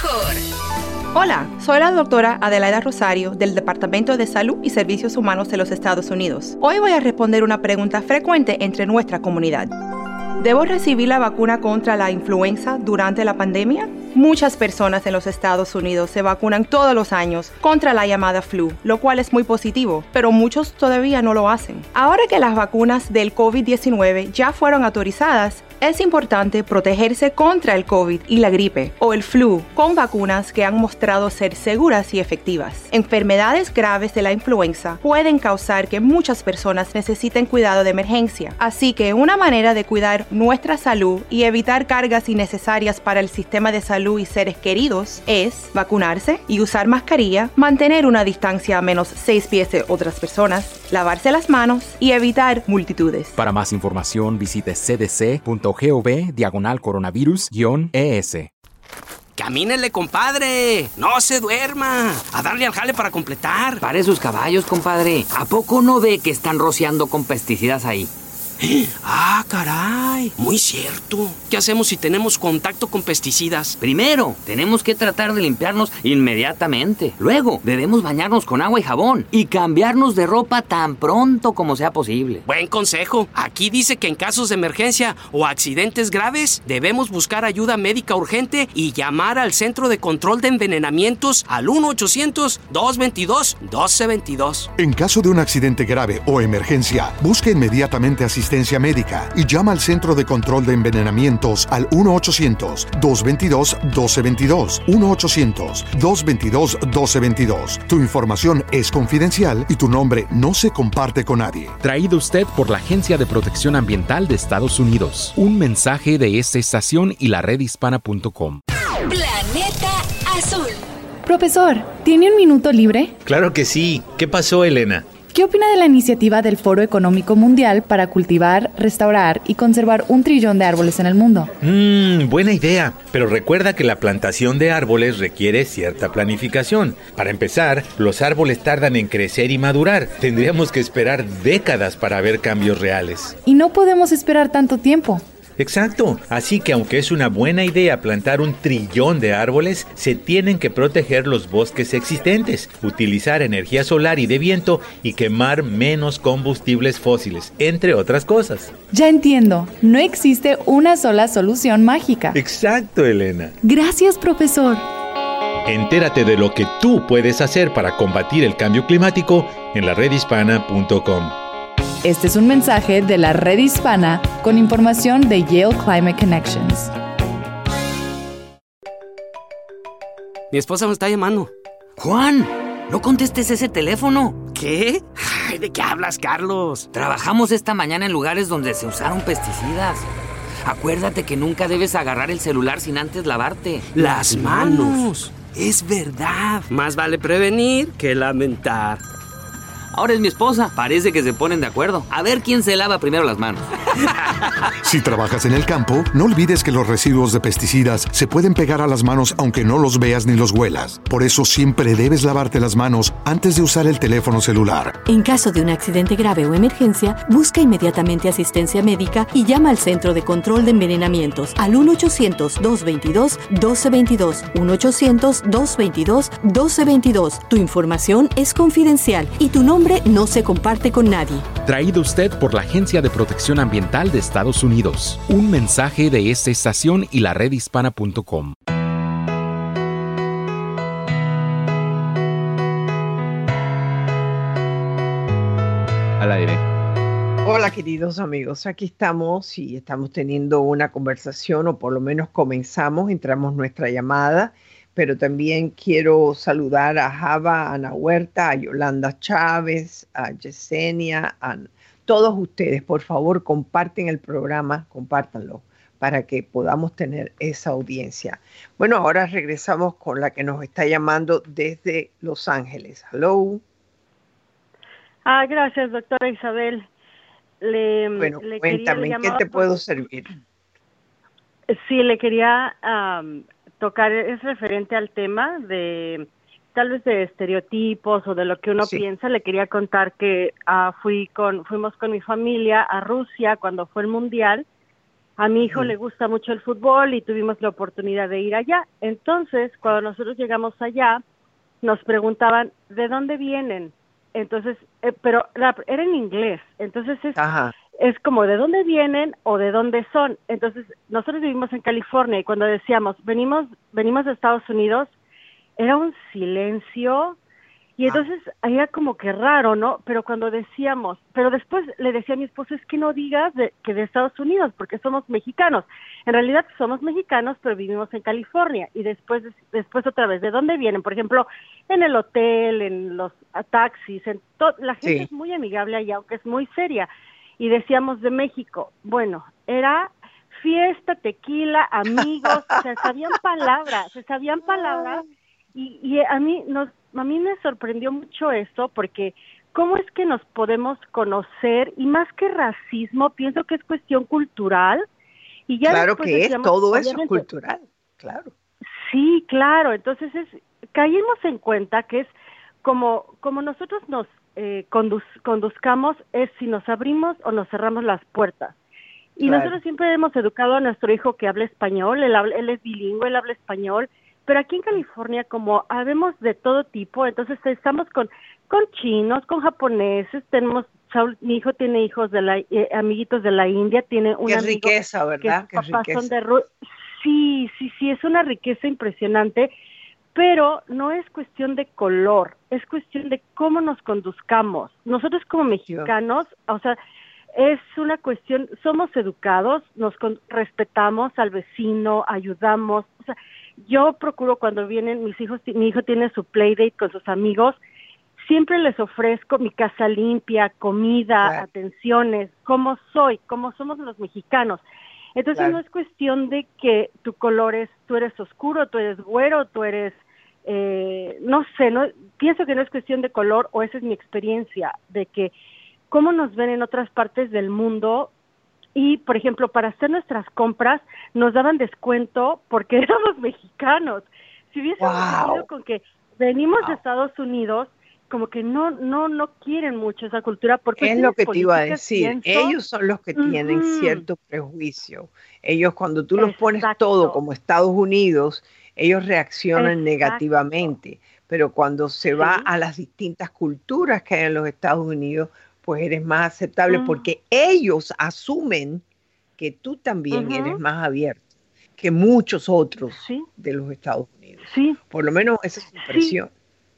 G: Hola, soy la doctora Adelaida Rosario del Departamento de Salud y Servicios Humanos de los Estados Unidos. Hoy voy a responder una pregunta frecuente entre nuestra comunidad. ¿Debo recibir la vacuna contra la influenza durante la pandemia? Muchas personas en los Estados Unidos se vacunan todos los años contra la llamada flu, lo cual es muy positivo, pero muchos todavía no lo hacen. Ahora que las vacunas del COVID diecinueve ya fueron autorizadas, es importante protegerse contra el COVID y la gripe o el flu con vacunas que han mostrado ser seguras y efectivas. Enfermedades graves de la influenza pueden causar que muchas personas necesiten cuidado de emergencia, así que una manera de cuidar nuestra salud y evitar cargas innecesarias para el sistema de salud y seres queridos es vacunarse y usar mascarilla, mantener una distancia a menos seis pies de otras personas, lavarse las manos y evitar multitudes.
H: Para más información, visite cdc.gov diagonal coronavirus guión ES.
I: ¡Camínele, compadre! ¡No se duerma! ¡A darle al jale para completar!
J: Pare sus caballos, compadre. ¿A poco no ve que están rociando con pesticidas ahí?
I: ¡Ah, caray! Muy cierto. ¿Qué hacemos si tenemos contacto con pesticidas?
J: Primero, tenemos que tratar de limpiarnos inmediatamente. Luego, debemos bañarnos con agua y jabón y cambiarnos de ropa tan pronto como sea posible.
I: Buen consejo. Aquí dice que en casos de emergencia o accidentes graves, debemos buscar ayuda médica urgente y llamar al Centro de Control de Envenenamientos al uno ochocientos, dos veintidós, doce veintidós.
K: En caso de un accidente grave o emergencia, busque inmediatamente asistencia médica y llama al Centro de Control de Envenenamientos al uno ochocientos, dos veintidós, doce veintidós. uno ochocientos, dos veintidós, doce veintidós. Tu información es confidencial y tu nombre no se comparte con nadie.
H: Traído usted por la Agencia de Protección Ambiental de Estados Unidos. Un mensaje de esta estación y la red hispana punto com.
A: Planeta Azul.
L: Profesor, ¿tiene un minuto libre?
M: Claro que sí. ¿Qué pasó, Elena?
L: ¿Qué opina de la iniciativa del Foro Económico Mundial para cultivar, restaurar y conservar un trillón de árboles en el mundo?
M: Mmm, buena idea, pero recuerda que la plantación de árboles requiere cierta planificación. Para empezar, los árboles tardan en crecer y madurar. Tendríamos que esperar décadas para ver cambios reales.
L: Y no podemos esperar tanto tiempo.
M: Exacto, así que aunque es una buena idea plantar un trillón de árboles, se tienen que proteger los bosques existentes, utilizar energía solar y de viento y quemar menos combustibles fósiles, entre otras cosas.
L: Ya entiendo, no existe una sola solución mágica.
M: Exacto, Elena.
L: Gracias, profesor.
M: Entérate de lo que tú puedes hacer para combatir el cambio climático en la red hispana punto com.
L: Este es un mensaje de la Red Hispana con información de Yale Climate Connections.
I: Mi esposa me está llamando.
J: Juan, no contestes ese teléfono.
I: ¿Qué? Ay, ¿de qué hablas, Carlos?
J: Trabajamos esta mañana en lugares donde se usaron pesticidas. Acuérdate que nunca debes agarrar el celular sin antes lavarte
I: las manos. Es verdad. Más vale prevenir que lamentar.
J: Ahora es mi esposa. Parece que se ponen de acuerdo. A ver quién se lava primero las manos.
K: Si trabajas en el campo, no olvides que los residuos de pesticidas se pueden pegar a las manos aunque no los veas ni los huelas. Por eso siempre debes lavarte las manos antes de usar el teléfono celular.
N: En caso de un accidente grave o emergencia, busca inmediatamente asistencia médica y llama al Centro de Control de Envenenamientos al uno ochocientos, dos veintidós, doce veintidós. uno ochocientos, dos veintidós, doce veintidós. Tu información es confidencial y tu nombre no se comparte con nadie.
H: Traído usted por la Agencia de Protección Ambiental de Estados Unidos. Un mensaje de esta estación y la red hispana punto com.
D: al aire.
C: Hola queridos amigos, aquí estamos y estamos teniendo una conversación, o por lo menos comenzamos, entramos nuestra llamada, pero también quiero saludar a Java, a Ana Huerta, a Yolanda Chávez, a Yesenia, a todos ustedes. Por favor, comparten el programa, compártanlo, para que podamos tener esa audiencia. Bueno, ahora regresamos con la que nos está llamando desde Los Ángeles. Hello.
F: Ah, gracias, doctora Isabel. Le,
C: bueno,
F: le
C: cuéntame, ¿en qué te puedo servir?
F: Sí, le quería um, tocar, es referente al tema de, tal vez de estereotipos o de lo que uno sí. piensa. Le quería contar que uh, fui con, fuimos con mi familia a Rusia cuando fue el Mundial. A mi hijo uh-huh. le gusta mucho el fútbol y tuvimos la oportunidad de ir allá. Entonces, cuando nosotros llegamos allá, nos preguntaban, ¿de dónde vienen? Entonces, eh, pero la, era en inglés. Entonces, es, es como, ¿de dónde vienen o de dónde son? Entonces, nosotros vivimos en California y cuando decíamos, venimos, venimos de Estados Unidos, era un silencio. Y entonces, era como que raro, ¿no? Pero cuando decíamos, pero después le decía a mi esposo, es que no digas de, que de Estados Unidos, porque somos mexicanos. En realidad somos mexicanos, pero vivimos en California. Y después, después otra vez, ¿de dónde vienen? Por ejemplo, en el hotel, en los taxis, en to- la gente sí. es muy amigable allá, aunque es muy seria. Y decíamos de México. Bueno, era fiesta, tequila, amigos, se sabían palabras, se sabían palabras. Y, y a mí nos a mí me sorprendió mucho eso, porque cómo es que nos podemos conocer, y más que racismo, pienso que es cuestión cultural. Y ya
C: claro que es, todo eso es cultural, claro.
F: Sí, claro, entonces es, caímos en cuenta que es como, como nosotros nos eh, conduz, conduzcamos, es si nos abrimos o nos cerramos las puertas. Y claro. nosotros siempre hemos educado a nuestro hijo que hable español, él, habla, él es bilingüe, él habla español. Pero aquí en California, como habemos de todo tipo, entonces estamos con, con chinos, con japoneses, tenemos, Saúl, mi hijo tiene hijos de la, eh, amiguitos de la India, tiene un
C: Qué
F: amigo
C: riqueza, ¿verdad?
F: Que
C: Qué
F: papás
C: riqueza.
F: son de Ru- sí, sí, sí, es una riqueza impresionante, pero no es cuestión de color, es cuestión de cómo nos conduzcamos. Nosotros como mexicanos, o sea, es una cuestión, somos educados, nos con, respetamos al vecino, ayudamos, o sea, yo procuro cuando vienen mis hijos, mi hijo tiene su playdate con sus amigos, siempre les ofrezco mi casa limpia, comida, claro. atenciones, como soy, como somos los mexicanos. Entonces claro. no es cuestión de que tu color es, tú eres oscuro, tú eres güero, tú eres, eh, no sé, no pienso que no es cuestión de color, o esa es mi experiencia, de que cómo nos ven en otras partes del mundo. Y, por ejemplo, para hacer nuestras compras nos daban descuento porque éramos mexicanos. Si hubiésemos wow. tenido con que venimos wow. de Estados Unidos, como que no no no quieren mucho esa cultura. Porque
C: es lo que te iba a decir.
F: Pienso,
C: ellos son los que uh-huh. tienen cierto prejuicio. Ellos, cuando tú los
F: Exacto.
C: pones todo como Estados Unidos, ellos reaccionan Exacto. negativamente. Pero cuando se va sí. a las distintas culturas que hay en los Estados Unidos, pues eres más aceptable, uh-huh. porque ellos asumen que tú también uh-huh. eres más abierto que muchos otros
F: sí.
C: de los Estados Unidos.
F: Sí.
C: Por lo menos esa es su impresión.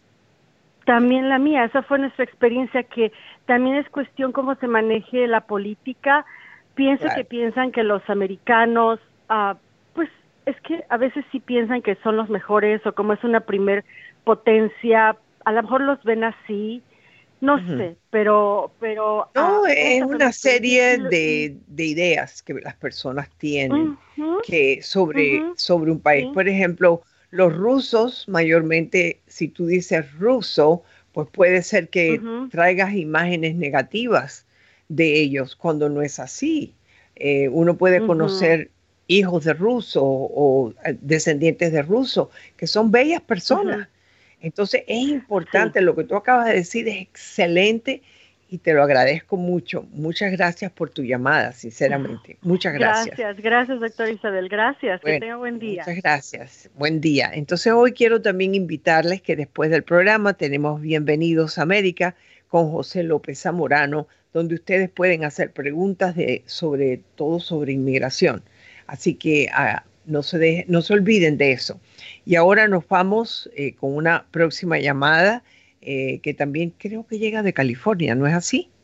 F: Sí. También la mía, esa fue nuestra experiencia, que también es cuestión cómo se maneje la política. Pienso claro. que piensan que los americanos, uh, pues es que a veces sí piensan que son los mejores, o como es una primer potencia, a lo mejor los ven así. No uh-huh. sé, pero... pero
C: no,
F: ah,
C: es una serie de, de ideas que las personas tienen uh-huh. que sobre, uh-huh. sobre un país. Sí. Por ejemplo, los rusos, mayormente, si tú dices ruso, pues puede ser que uh-huh. traigas imágenes negativas de ellos, cuando no es así. Eh, uno puede uh-huh. conocer hijos de rusos o descendientes de rusos, que son bellas personas. Uh-huh. Entonces es importante, sí. lo que tú acabas de decir es excelente y te lo agradezco mucho. Muchas gracias por tu llamada, sinceramente. Muchas gracias.
F: Gracias, gracias, doctora Isabel. Gracias, bueno, que tenga buen día.
C: Muchas gracias, buen día. Entonces hoy quiero también invitarles que después del programa tenemos Bienvenidos a América con José López Zamorano, donde ustedes pueden hacer preguntas de, sobre todo sobre inmigración. Así que uh, no, se de, no se olviden de eso. Y ahora nos vamos eh, con una próxima llamada eh, que también creo que llega de California, ¿no es así?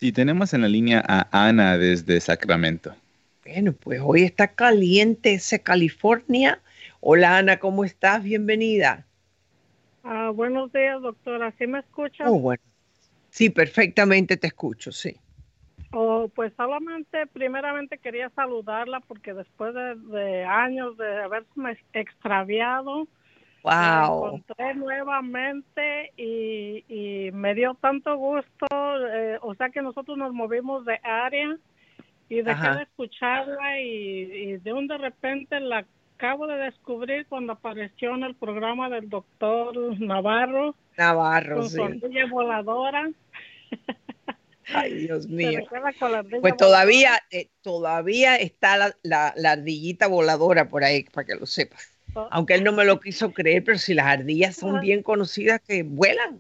D: Y tenemos en la línea a Ana desde Sacramento.
C: Bueno, pues hoy está caliente ese California. Hola Ana, ¿cómo estás? Bienvenida.
O: Ah, buenos días, doctora. ¿Sí me escucha?
C: Oh, bueno. Sí, perfectamente te escucho, sí.
O: Oh, pues solamente, primeramente quería saludarla porque después de, de años de haberme extraviado,
C: wow.
O: la encontré nuevamente y, y me dio tanto gusto. Eh, o sea que nosotros nos movimos de área y dejé
C: Ajá.
O: de escucharla y, y de un de repente la acabo de descubrir cuando apareció en el programa del doctor Navarro.
C: Navarro,
O: con
C: sí.
O: su ardilla voladora.
C: Ay, Dios mío.
O: Pues
C: todavía, eh, todavía está la, la, la ardillita voladora por ahí, para que lo sepas.
O: Oh.
C: Aunque él no me lo quiso creer, pero si las ardillas son bien conocidas que vuelan.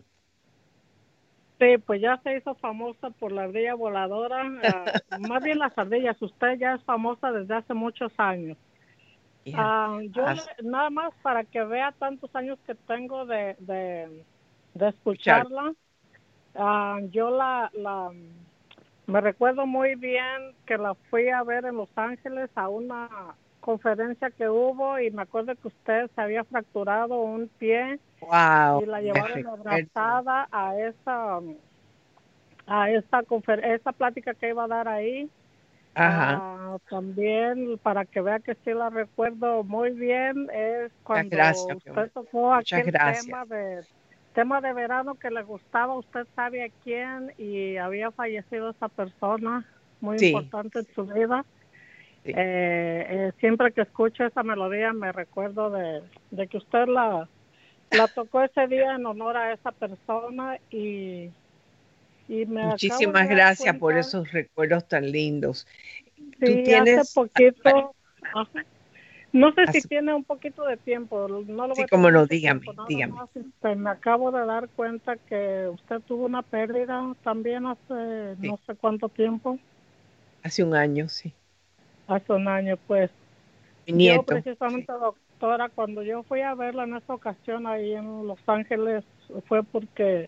O: Sí, pues ya se hizo famosa por la ardilla voladora. Uh, más bien las ardillas. Usted ya es famosa desde hace muchos años. Yeah. Uh, yo
C: As
O: le, nada más para que vea tantos años que tengo de, de, de escucharla. Uh, yo la, la me recuerdo muy bien que la fui a ver en Los Ángeles a una conferencia que hubo y me acuerdo que usted se había fracturado un pie.
C: Wow,
O: y la llevaron abrazada a esa a esa confer esa plática que iba a dar ahí.
C: Ajá.
O: Uh, también para que vea que sí la recuerdo muy bien es cuando
C: gracias,
O: usted tocó aquel
C: gracias.
O: tema de tema de verano que le gustaba, usted sabe a quién, y había fallecido esa persona muy
C: sí.
O: importante en su vida.
C: Sí.
O: Eh, eh, siempre que escucho esa melodía me recuerdo de, de que usted la la tocó ese día en honor a esa persona y, y me
C: muchísimas gracias cuenta, por esos recuerdos tan lindos.
O: Sí,
C: ¿Tú tienes
O: hace poquito, ajá, no sé
C: hace,
O: si tiene un poquito de tiempo, no lo voy
C: sí,
O: a
C: como no,
O: dígame,
C: tiempo, dígame.
O: Más, este, me acabo de dar cuenta que usted tuvo una pérdida también hace sí. no sé cuánto tiempo.
C: Hace un año, sí.
O: Hace un año, pues.
C: Mi nieto.
O: Yo precisamente, sí. Doctora, cuando yo fui a verla en esta ocasión ahí en Los Ángeles, fue porque,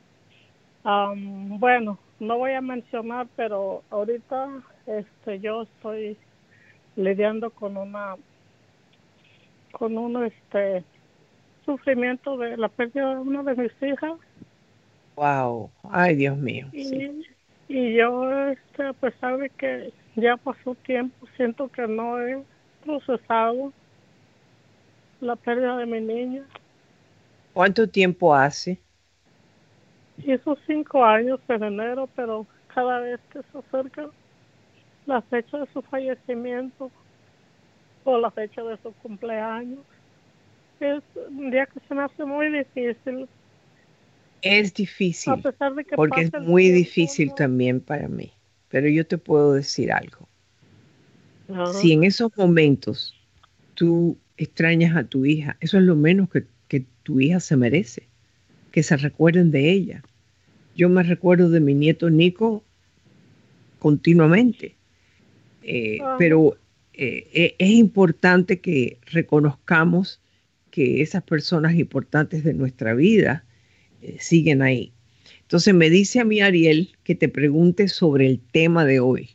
O: um, bueno, no voy a mencionar, pero ahorita este, yo estoy lidiando con una, con un este, sufrimiento de la pérdida de una de mis hijas.
C: Wow, ay Dios mío.
O: Y,
C: sí.
O: y yo, este, a pesar de que ya pasó tiempo, siento que no he procesado la pérdida de mi niña.
C: ¿Cuánto tiempo hace?
O: Hizo cinco años en enero, pero cada vez que se acerca la fecha de su fallecimiento o la fecha de su cumpleaños, es un día que se me hace muy difícil.
C: Es difícil,
O: a pesar de que
C: porque es muy tiempo, difícil ¿no? también para mí. Pero yo te puedo decir algo. Uh-huh. Si en esos momentos tú extrañas a tu hija, eso es lo menos que, que tu hija se merece, que se recuerden de ella. Yo me recuerdo de mi nieto Nico continuamente, eh, uh-huh. pero eh, es importante que reconozcamos que esas personas importantes de nuestra vida eh, siguen ahí. Entonces me dice a mí Ariel que te pregunte sobre el tema de hoy.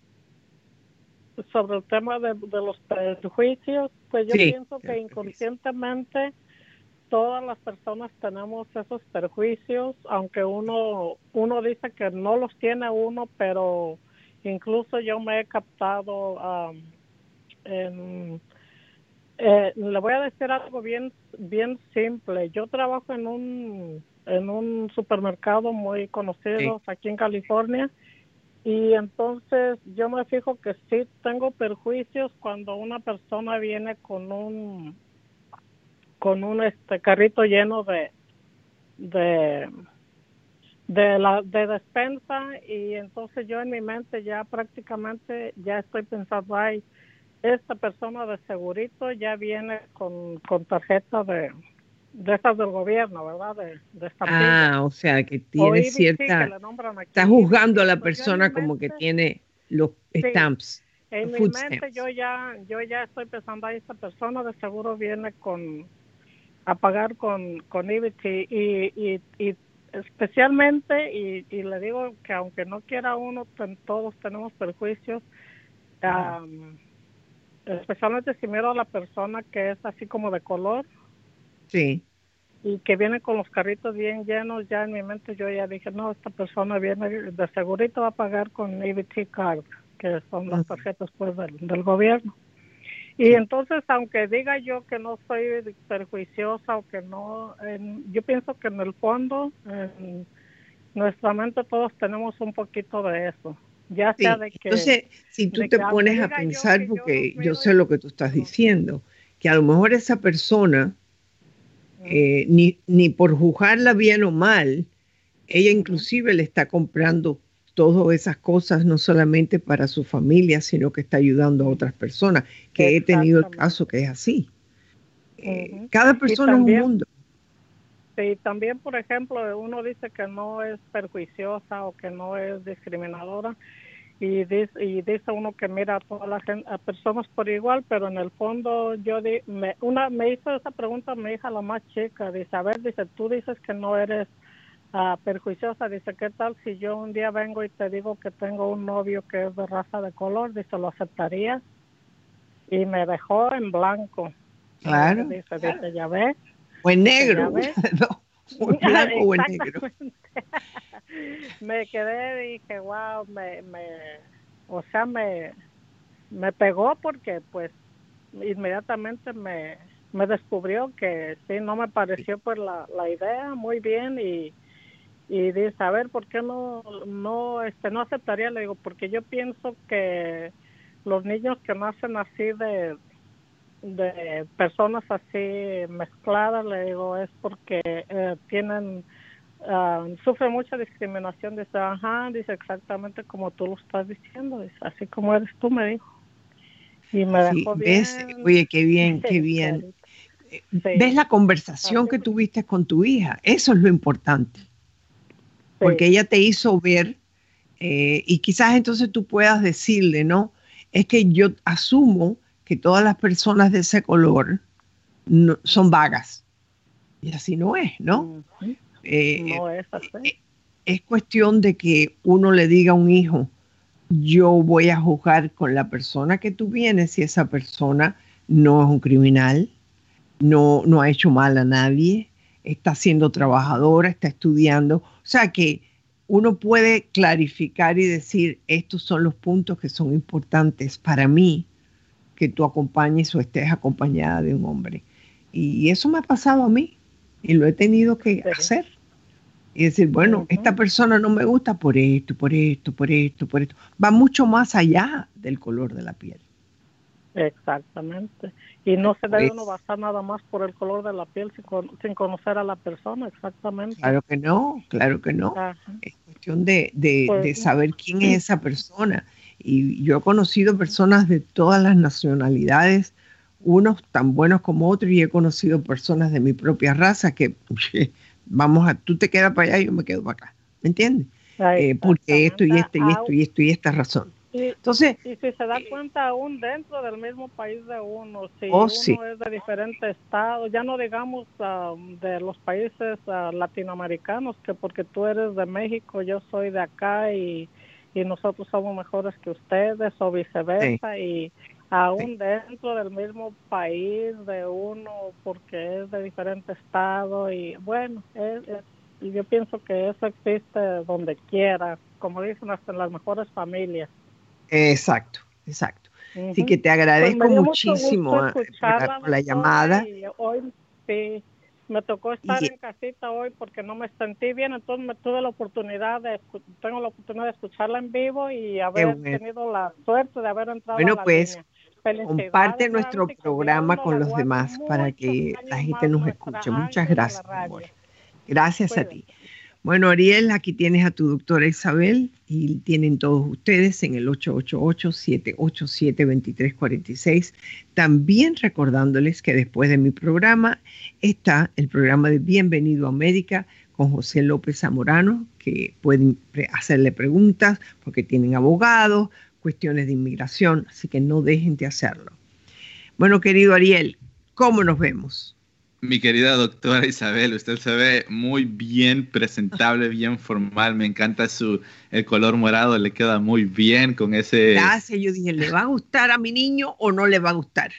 O: Sobre el tema de, de los prejuicios, pues yo sí. pienso que inconscientemente todas las personas tenemos esos prejuicios, aunque uno uno dice que no los tiene uno, pero incluso yo me he captado um, en, eh, le voy a decir algo bien bien simple. Yo trabajo en un en un supermercado muy conocido sí. aquí en California. Y entonces yo me fijo que sí tengo perjuicios cuando una persona viene con un con un este carrito lleno de de de la de despensa, y entonces yo en mi mente ya prácticamente ya estoy pensando, ay, esta persona de segurito ya viene con, con tarjeta de de estas del gobierno, ¿verdad? De, de estampilla.
C: Ah, o sea, que tiene
O: o
C: cierta...
O: que le nombran aquí.
C: Está juzgando a la
O: Pues
C: persona como
O: mente,
C: que tiene los
O: sí,
C: stamps.
O: En
C: los
O: mi
C: food
O: mente
C: stamps.
O: yo ya yo ya estoy pensando, a esta persona de seguro viene con a pagar con con E B T, y, y, y especialmente, y, y le digo que aunque no quiera uno, ten, todos tenemos perjuicios, um, especialmente si miro a la persona que es así como de color.
C: Sí.
O: Y que viene con los carritos bien llenos, ya en mi mente yo ya dije, no, esta persona viene, de segurito va a pagar con E B T Card, que son las tarjetas pues del, del gobierno. Y entonces, aunque diga yo que no soy perjuiciosa o que no, en, yo pienso que en el fondo, en nuestra mente todos tenemos un poquito de eso. Ya sea
C: sí.
O: de que...
C: Entonces, si tú te pones a pensar, yo porque yo, yo sé lo que tú estás diciendo, que a lo mejor esa persona... Eh, ni, ni por juzgarla bien o mal, ella inclusive le está comprando todas esas cosas no solamente para su familia, sino que está ayudando a otras personas, que he tenido el caso que es así. Eh, uh-huh. Cada persona también, es un mundo.
O: Sí, también, por ejemplo, uno dice que no es perjuiciosa o que no es discriminadora, y dice, y dice uno que mira a todas las a personas por igual, pero en el fondo yo di, me, una me hizo esa pregunta mi hija, la más chica, dice, a ver, dice, tú dices que no eres uh, perjuiciosa, dice, ¿qué tal si yo un día vengo y te digo que tengo un novio que es de raza de color? Dice, ¿lo aceptarías? Y me dejó en blanco.
C: Claro.
O: Dice, dice, dice ya ves.
C: O en negro. No, o en blanco o en negro. Me quedé y dije, wow, me, me, o sea, me, me pegó porque pues inmediatamente me, me descubrió que sí, no me pareció pues la, la idea muy bien y, y dice, a ver, ¿por qué no, no, este, no aceptaría? Le digo, porque yo pienso que los niños que nacen así de, de personas así mezcladas, le digo, es porque eh, tienen... Uh, sufre mucha discriminación. Dice, ajá, dice exactamente como tú lo estás diciendo, dice, así como eres tú, me dijo. Y me sí,
O: dejó
C: ¿ves?
O: bien.
C: Oye, qué bien, qué bien. Sí. ¿Ves la conversación así que tuviste con tu hija? Eso es lo importante. Sí. Porque ella te hizo ver, eh, y quizás entonces tú puedas decirle, ¿no? Es que yo asumo que todas las personas de ese color no, son vagas. Y así no es, ¿no? Uh-huh. Eh,
O: no es así.
C: Es cuestión de que uno le diga a un hijo, yo voy a juzgar con la persona que tú vienes si esa persona no es un criminal, no, no ha hecho mal a nadie, está siendo trabajadora, está estudiando. O sea que uno puede clarificar y decir, estos son los puntos que son importantes para mí, que tú acompañes o estés acompañada de un hombre. Y eso me ha pasado a mí. Y lo he tenido que sí. hacer. Y decir, bueno, uh-huh. esta persona no me gusta por esto, por esto, por esto, por esto. Va mucho más allá del color de la piel.
O: Exactamente. Y no se debe pues, uno basar nada más por el color de la piel sin, con, sin conocer a la persona, exactamente.
C: Claro que no, claro que no. Uh-huh. Es cuestión de, de, pues, de saber quién es esa persona. Y yo he conocido personas de todas las nacionalidades, unos tan buenos como otros, y he conocido personas de mi propia raza que, vamos a, tú te quedas para allá y yo me quedo para acá, ¿me entiendes? Eh, porque esto y esto y esto y esto y esta razón.
O: Y,
C: Entonces,
O: y si se da cuenta aún dentro del mismo país de uno, si
C: oh,
O: uno
C: sí.
O: es de diferentes estados, ya no digamos uh, de los países uh, latinoamericanos, que porque tú eres de México, yo soy de acá y, y nosotros somos mejores que ustedes o viceversa, sí. y aún sí. dentro del mismo país de uno, porque es de diferente estado, y bueno, es, es, yo pienso que eso existe donde quiera, como dicen, hasta en las mejores familias.
C: Exacto, exacto. Uh-huh. Así que te agradezco pues muchísimo a, por la llamada.
O: Y hoy sí, me tocó estar y, en casita hoy porque no me sentí bien, entonces me tuve la oportunidad de, tengo la oportunidad de escucharla en vivo y haber bueno. tenido la suerte de haber entrado
C: bueno,
O: a la
C: pues,
O: línea.
C: Comparte nuestro programa con los demás para que la gente nos escuche. Muchas gracias, amor. Gracias a ti. Bueno, Ariel, aquí tienes a tu doctora Isabel y tienen todos ustedes en el ocho ocho ocho, siete ocho siete, dos tres cuatro seis. También recordándoles que después de mi programa está el programa de Bienvenido a América con José López Zamorano, que pueden hacerle preguntas porque tienen abogados, cuestiones de inmigración, así que no dejen de hacerlo. Bueno, querido Ariel, ¿cómo nos vemos?
D: Mi querida doctora Isabel, usted se ve muy bien presentable, bien formal. Me encanta su, el color morado, le queda muy bien con ese...
C: Gracias, yo dije, ¿le va a gustar a mi niño o no le va a gustar?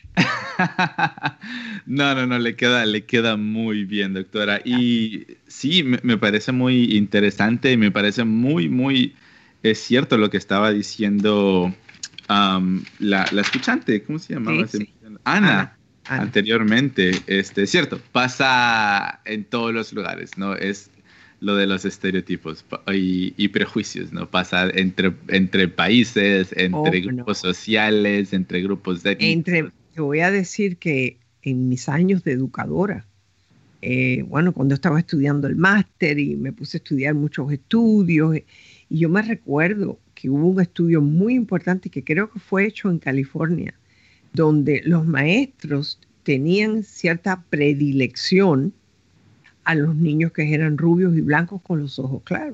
D: No, no, no, le queda, le queda muy bien, doctora. Y sí, me, me parece muy interesante y me parece muy, muy es cierto lo que estaba diciendo um, la, la escuchante, ¿cómo se llamaba?
C: Sí, sí.
D: Ana.
C: Ana. Ana.
D: Anteriormente, este, cierto, pasa en todos los lugares, ¿no? Es lo de los estereotipos y, y prejuicios, ¿no? Pasa entre, entre países, entre
C: oh,
D: grupos
C: no.
D: sociales, entre grupos de...
C: Entre, te voy a decir que en mis años de educadora, eh, bueno, cuando estaba estudiando el máster y me puse a estudiar muchos estudios, y yo me recuerdo que hubo un estudio muy importante que creo que fue hecho en California, donde los maestros tenían cierta predilección a los niños que eran rubios y blancos con los ojos claros.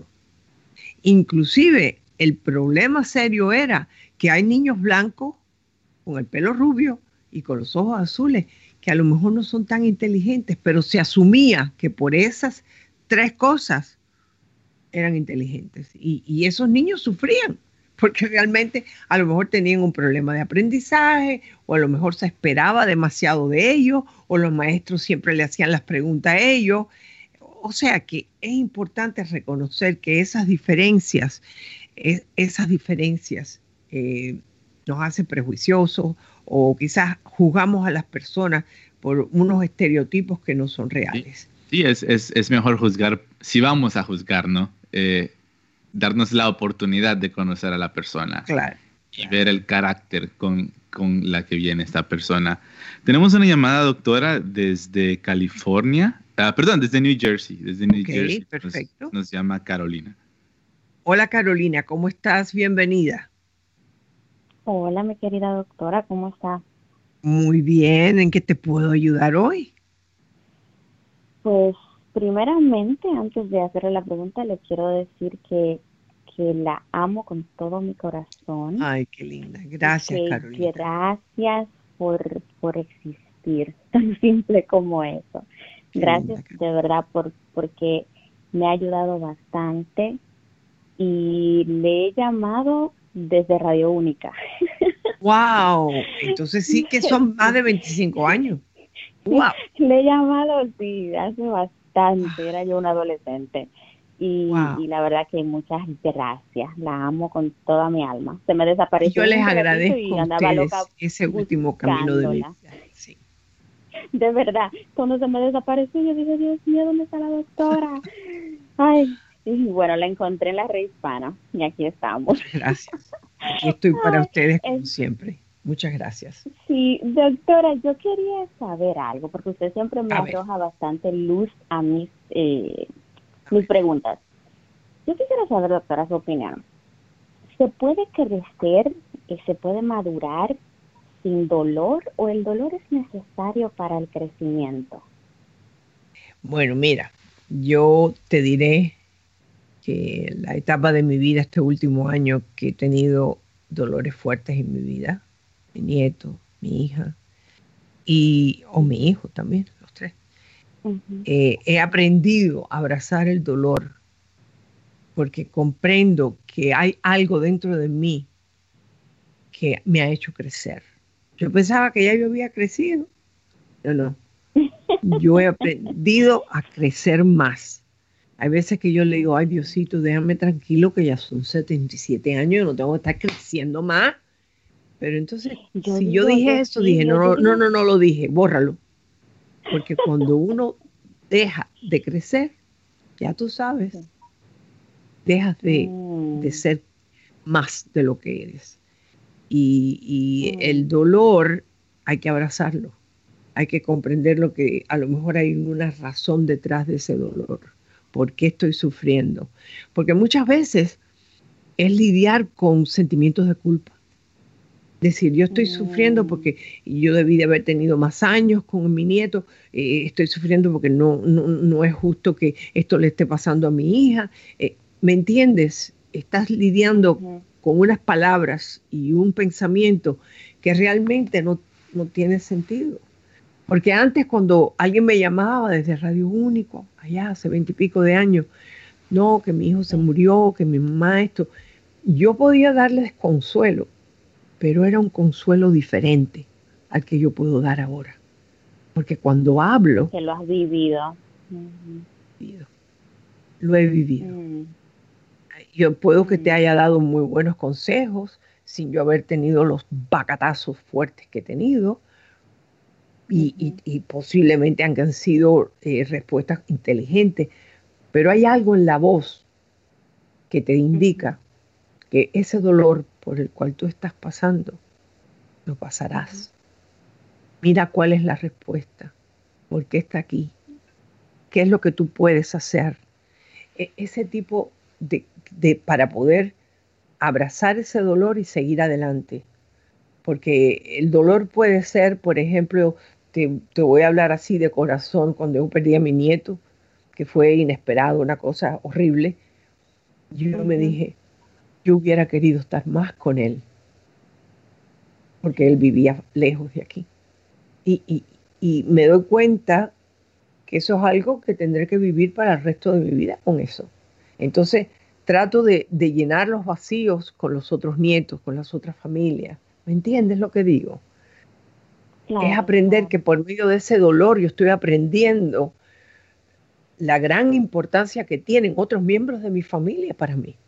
C: Inclusive el problema serio era que hay niños blancos con el pelo rubio y con los ojos azules que a lo mejor no son tan inteligentes, pero se asumía que por esas tres cosas eran inteligentes. Y, y esos niños sufrían, porque realmente a lo mejor tenían un problema de aprendizaje, o a lo mejor se esperaba demasiado de ellos, o los maestros siempre le hacían las preguntas a ellos. O sea que es importante reconocer que esas diferencias, es, esas diferencias eh, nos hacen prejuiciosos, o quizás juzgamos a las personas por unos estereotipos que no son reales.
D: Sí, sí es, es, es mejor juzgar, si vamos a juzgar, ¿no? Eh, darnos la oportunidad de conocer a la persona.
C: Claro.
D: Y claro. ver el carácter con, con la que viene esta persona. Tenemos una llamada, doctora, desde California. Uh, perdón, desde New Jersey. Desde New
C: okay,
D: Jersey.
C: Perfecto.
D: Nos, nos llama Carolina.
C: Hola, Carolina. ¿Cómo estás? Bienvenida.
P: Hola, mi querida doctora. ¿Cómo está?
C: Muy bien. ¿En qué te puedo ayudar hoy?
P: Pues, primeramente, antes de hacerle la pregunta, le quiero decir que, que la amo con todo mi corazón.
C: Ay, qué linda. Gracias,
P: que,
C: Carolina.
P: Gracias por, por existir, tan simple como eso. Qué gracias linda, de verdad por porque me ha ayudado bastante y le he llamado desde Radio Única.
C: ¡Wow! Entonces sí que son más de veinticinco años. ¡Wow!
P: Le he llamado, sí, hace bastante. Era yo una adolescente. Y, wow. y la verdad que muchas gracias. La amo con toda mi alma. Se me desapareció.
C: Yo les agradezco y andaba loca ese último camino de vida. Sí.
P: De verdad, cuando se me desapareció, yo dije, Dios mío, ¿dónde está la doctora? Ay, y bueno, la encontré en la Red Hispana y aquí estamos.
C: Gracias. Aquí estoy para ustedes como es, siempre. Muchas gracias.
P: Sí, doctora, yo quería saber algo, porque usted siempre me a arroja ver. bastante luz a mis, eh, a mis preguntas. Yo quisiera saber, doctora, su opinión. ¿Se puede crecer y se puede madurar sin dolor o el dolor es necesario para el crecimiento?
C: Bueno, mira, yo te diré que la etapa de mi vida, este último año, que he tenido dolores fuertes en mi vida, mi nieto, mi hija, y, o mi hijo también, los tres, uh-huh. eh, he aprendido a abrazar el dolor, porque comprendo que hay algo dentro de mí que me ha hecho crecer. Yo pensaba que ya yo había crecido. No, no. Yo he aprendido a crecer más. Hay veces que yo le digo, ay Diosito, déjame tranquilo que ya son setenta y siete años, no tengo que estar creciendo más. Pero entonces, yo si yo dije eso, sí, dije, no, no, no, no, no lo dije, bórralo. Porque cuando uno deja de crecer, ya tú sabes, dejas de, de ser más de lo que eres. Y, y el dolor hay que abrazarlo. Hay que comprender lo que a lo mejor hay una razón detrás de ese dolor. ¿Por qué estoy sufriendo? Porque muchas veces es lidiar con sentimientos de culpa. Decir, yo estoy sufriendo porque yo debí de haber tenido más años con mi nieto, eh, estoy sufriendo porque no, no, no es justo que esto le esté pasando a mi hija. Eh, ¿Me entiendes? Estás lidiando uh-huh. con unas palabras y un pensamiento que realmente no, no tiene sentido. Porque antes cuando alguien me llamaba desde Radio Único, allá hace veintipico de años, no, que mi hijo se murió, que mi mamá esto, yo podía darles consuelo, pero era un consuelo diferente al que yo puedo dar ahora. Porque cuando hablo...
P: Que lo has vivido.
C: Uh-huh. Lo he vivido. Mm. Yo puedo mm. que te haya dado muy buenos consejos sin yo haber tenido los bacatazos fuertes que he tenido. Y, uh-huh. y, y posiblemente han sido eh, respuestas inteligentes, pero hay algo en la voz que te indica uh-huh. que ese dolor por el cual tú estás pasando, lo pasarás. Uh-huh. Mira cuál es la respuesta, por qué está aquí, qué es lo que tú puedes hacer. E- ese tipo de, de, para poder abrazar ese dolor y seguir adelante. Porque el dolor puede ser, por ejemplo, Te, te voy a hablar así de corazón, cuando yo perdí a mi nieto, que fue inesperado, una cosa horrible, yo uh-huh. me dije, yo hubiera querido estar más con él, porque él vivía lejos de aquí. Y, y, y me doy cuenta que eso es algo que tendré que vivir para el resto de mi vida con eso. Entonces, trato de, de llenar los vacíos con los otros nietos, con las otras familias. ¿Me entiendes lo que digo? Claro, es aprender claro. que por medio de ese dolor yo estoy aprendiendo la gran importancia que tienen otros miembros de mi familia para mí.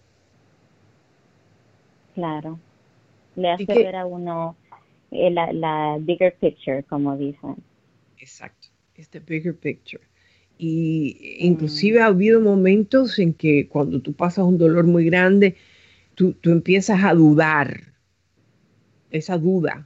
P: Claro. Le hace que, ver a uno eh, la, la bigger picture, como dicen.
C: Exacto. Es the bigger picture. Y mm. inclusive ha habido momentos en que cuando tú pasas un dolor muy grande, tú, tú empiezas a dudar. Esa duda.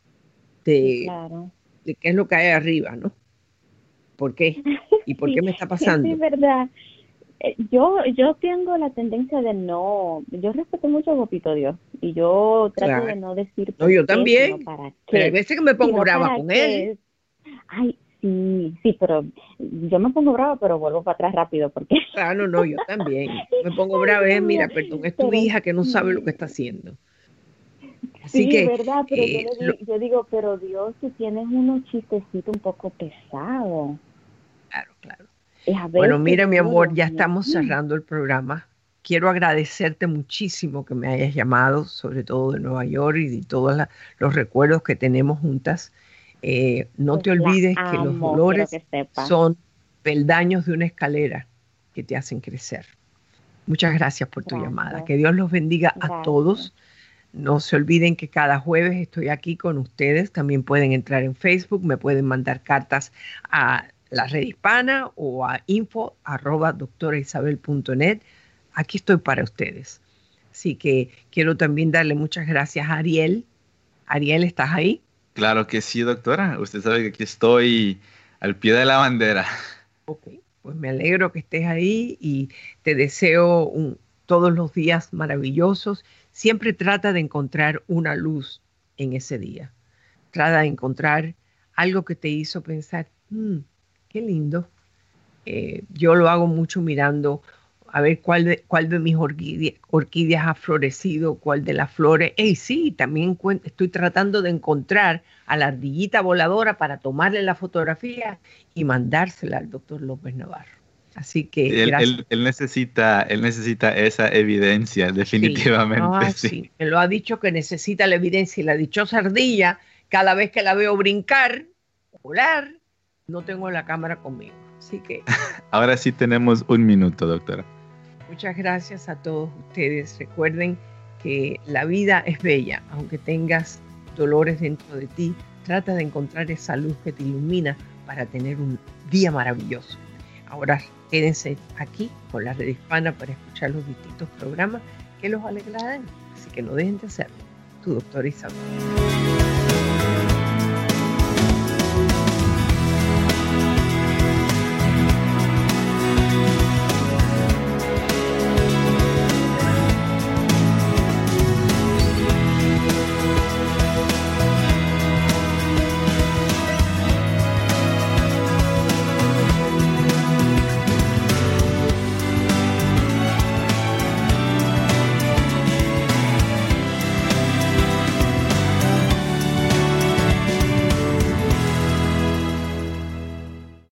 C: De, claro. de qué es lo que hay arriba, ¿no? ¿Por qué? ¿Y por qué me está pasando?
P: Sí, es verdad. Yo, yo tengo la tendencia de no... Yo respeto mucho a Papito Dios. Y yo trato claro. de no decir...
C: No, yo qué, también. Para pero hay veces que me pongo brava con qué. él.
P: Ay, sí, sí, pero yo me pongo brava, pero vuelvo para atrás rápido. Porque...
C: Ah, no, no, yo también. Me pongo brava, es, mira, perdón, es tu pero, hija que no sabe lo que está haciendo. Así
P: sí,
C: que,
P: verdad, pero
C: eh,
P: yo, digo, yo digo, pero Dios, tú tienes unos chistecitos un poco pesados.
C: Claro, claro. Bueno, mira, mi amor, ya estamos
P: sí.
C: cerrando el programa. Quiero agradecerte muchísimo que me hayas llamado, sobre todo de Nueva York y de todos la, los recuerdos que tenemos juntas. Eh, no pues te olvides amo, que los dolores que son peldaños de una escalera que te hacen crecer. Muchas gracias por gracias. tu llamada. Que Dios los bendiga gracias. a todos. No se olviden que cada jueves estoy aquí con ustedes. También pueden entrar en Facebook, me pueden mandar cartas a la Red Hispana o a info arroba doctora isabel punto net. Aquí estoy para ustedes. Así que quiero también darle muchas gracias a Ariel. Ariel, ¿estás ahí?
D: Claro que sí, doctora. Usted sabe que aquí estoy al pie de la bandera.
C: Ok, pues me alegro que estés ahí y te deseo un, todos los días maravillosos. Siempre trata de encontrar una luz en ese día. Trata de encontrar algo que te hizo pensar, mmm, qué lindo. Eh, yo lo hago mucho mirando a ver cuál de, cuál de mis orquídeas, orquídeas ha florecido, cuál de las flores. Hey, sí, también estoy tratando de encontrar a la ardillita voladora para tomarle la fotografía y mandársela al doctor López Navarro. Así que
D: él, él, él necesita, él necesita esa evidencia, definitivamente.
C: Sí. Ah,
D: sí.
C: sí. Me lo ha dicho que necesita la evidencia y la dichosa ardilla, cada vez que la veo brincar, volar, no tengo la cámara conmigo. Así que
D: ahora sí tenemos un minuto, doctora.
C: Muchas gracias a todos ustedes. Recuerden que la vida es bella, aunque tengas dolores dentro de ti, trata de encontrar esa luz que te ilumina para tener un día maravilloso. Ahora quédense aquí con la Red Hispana para escuchar los distintos programas que los alegrarán. Así que no dejen de hacerlo. Tu doctora Isabel.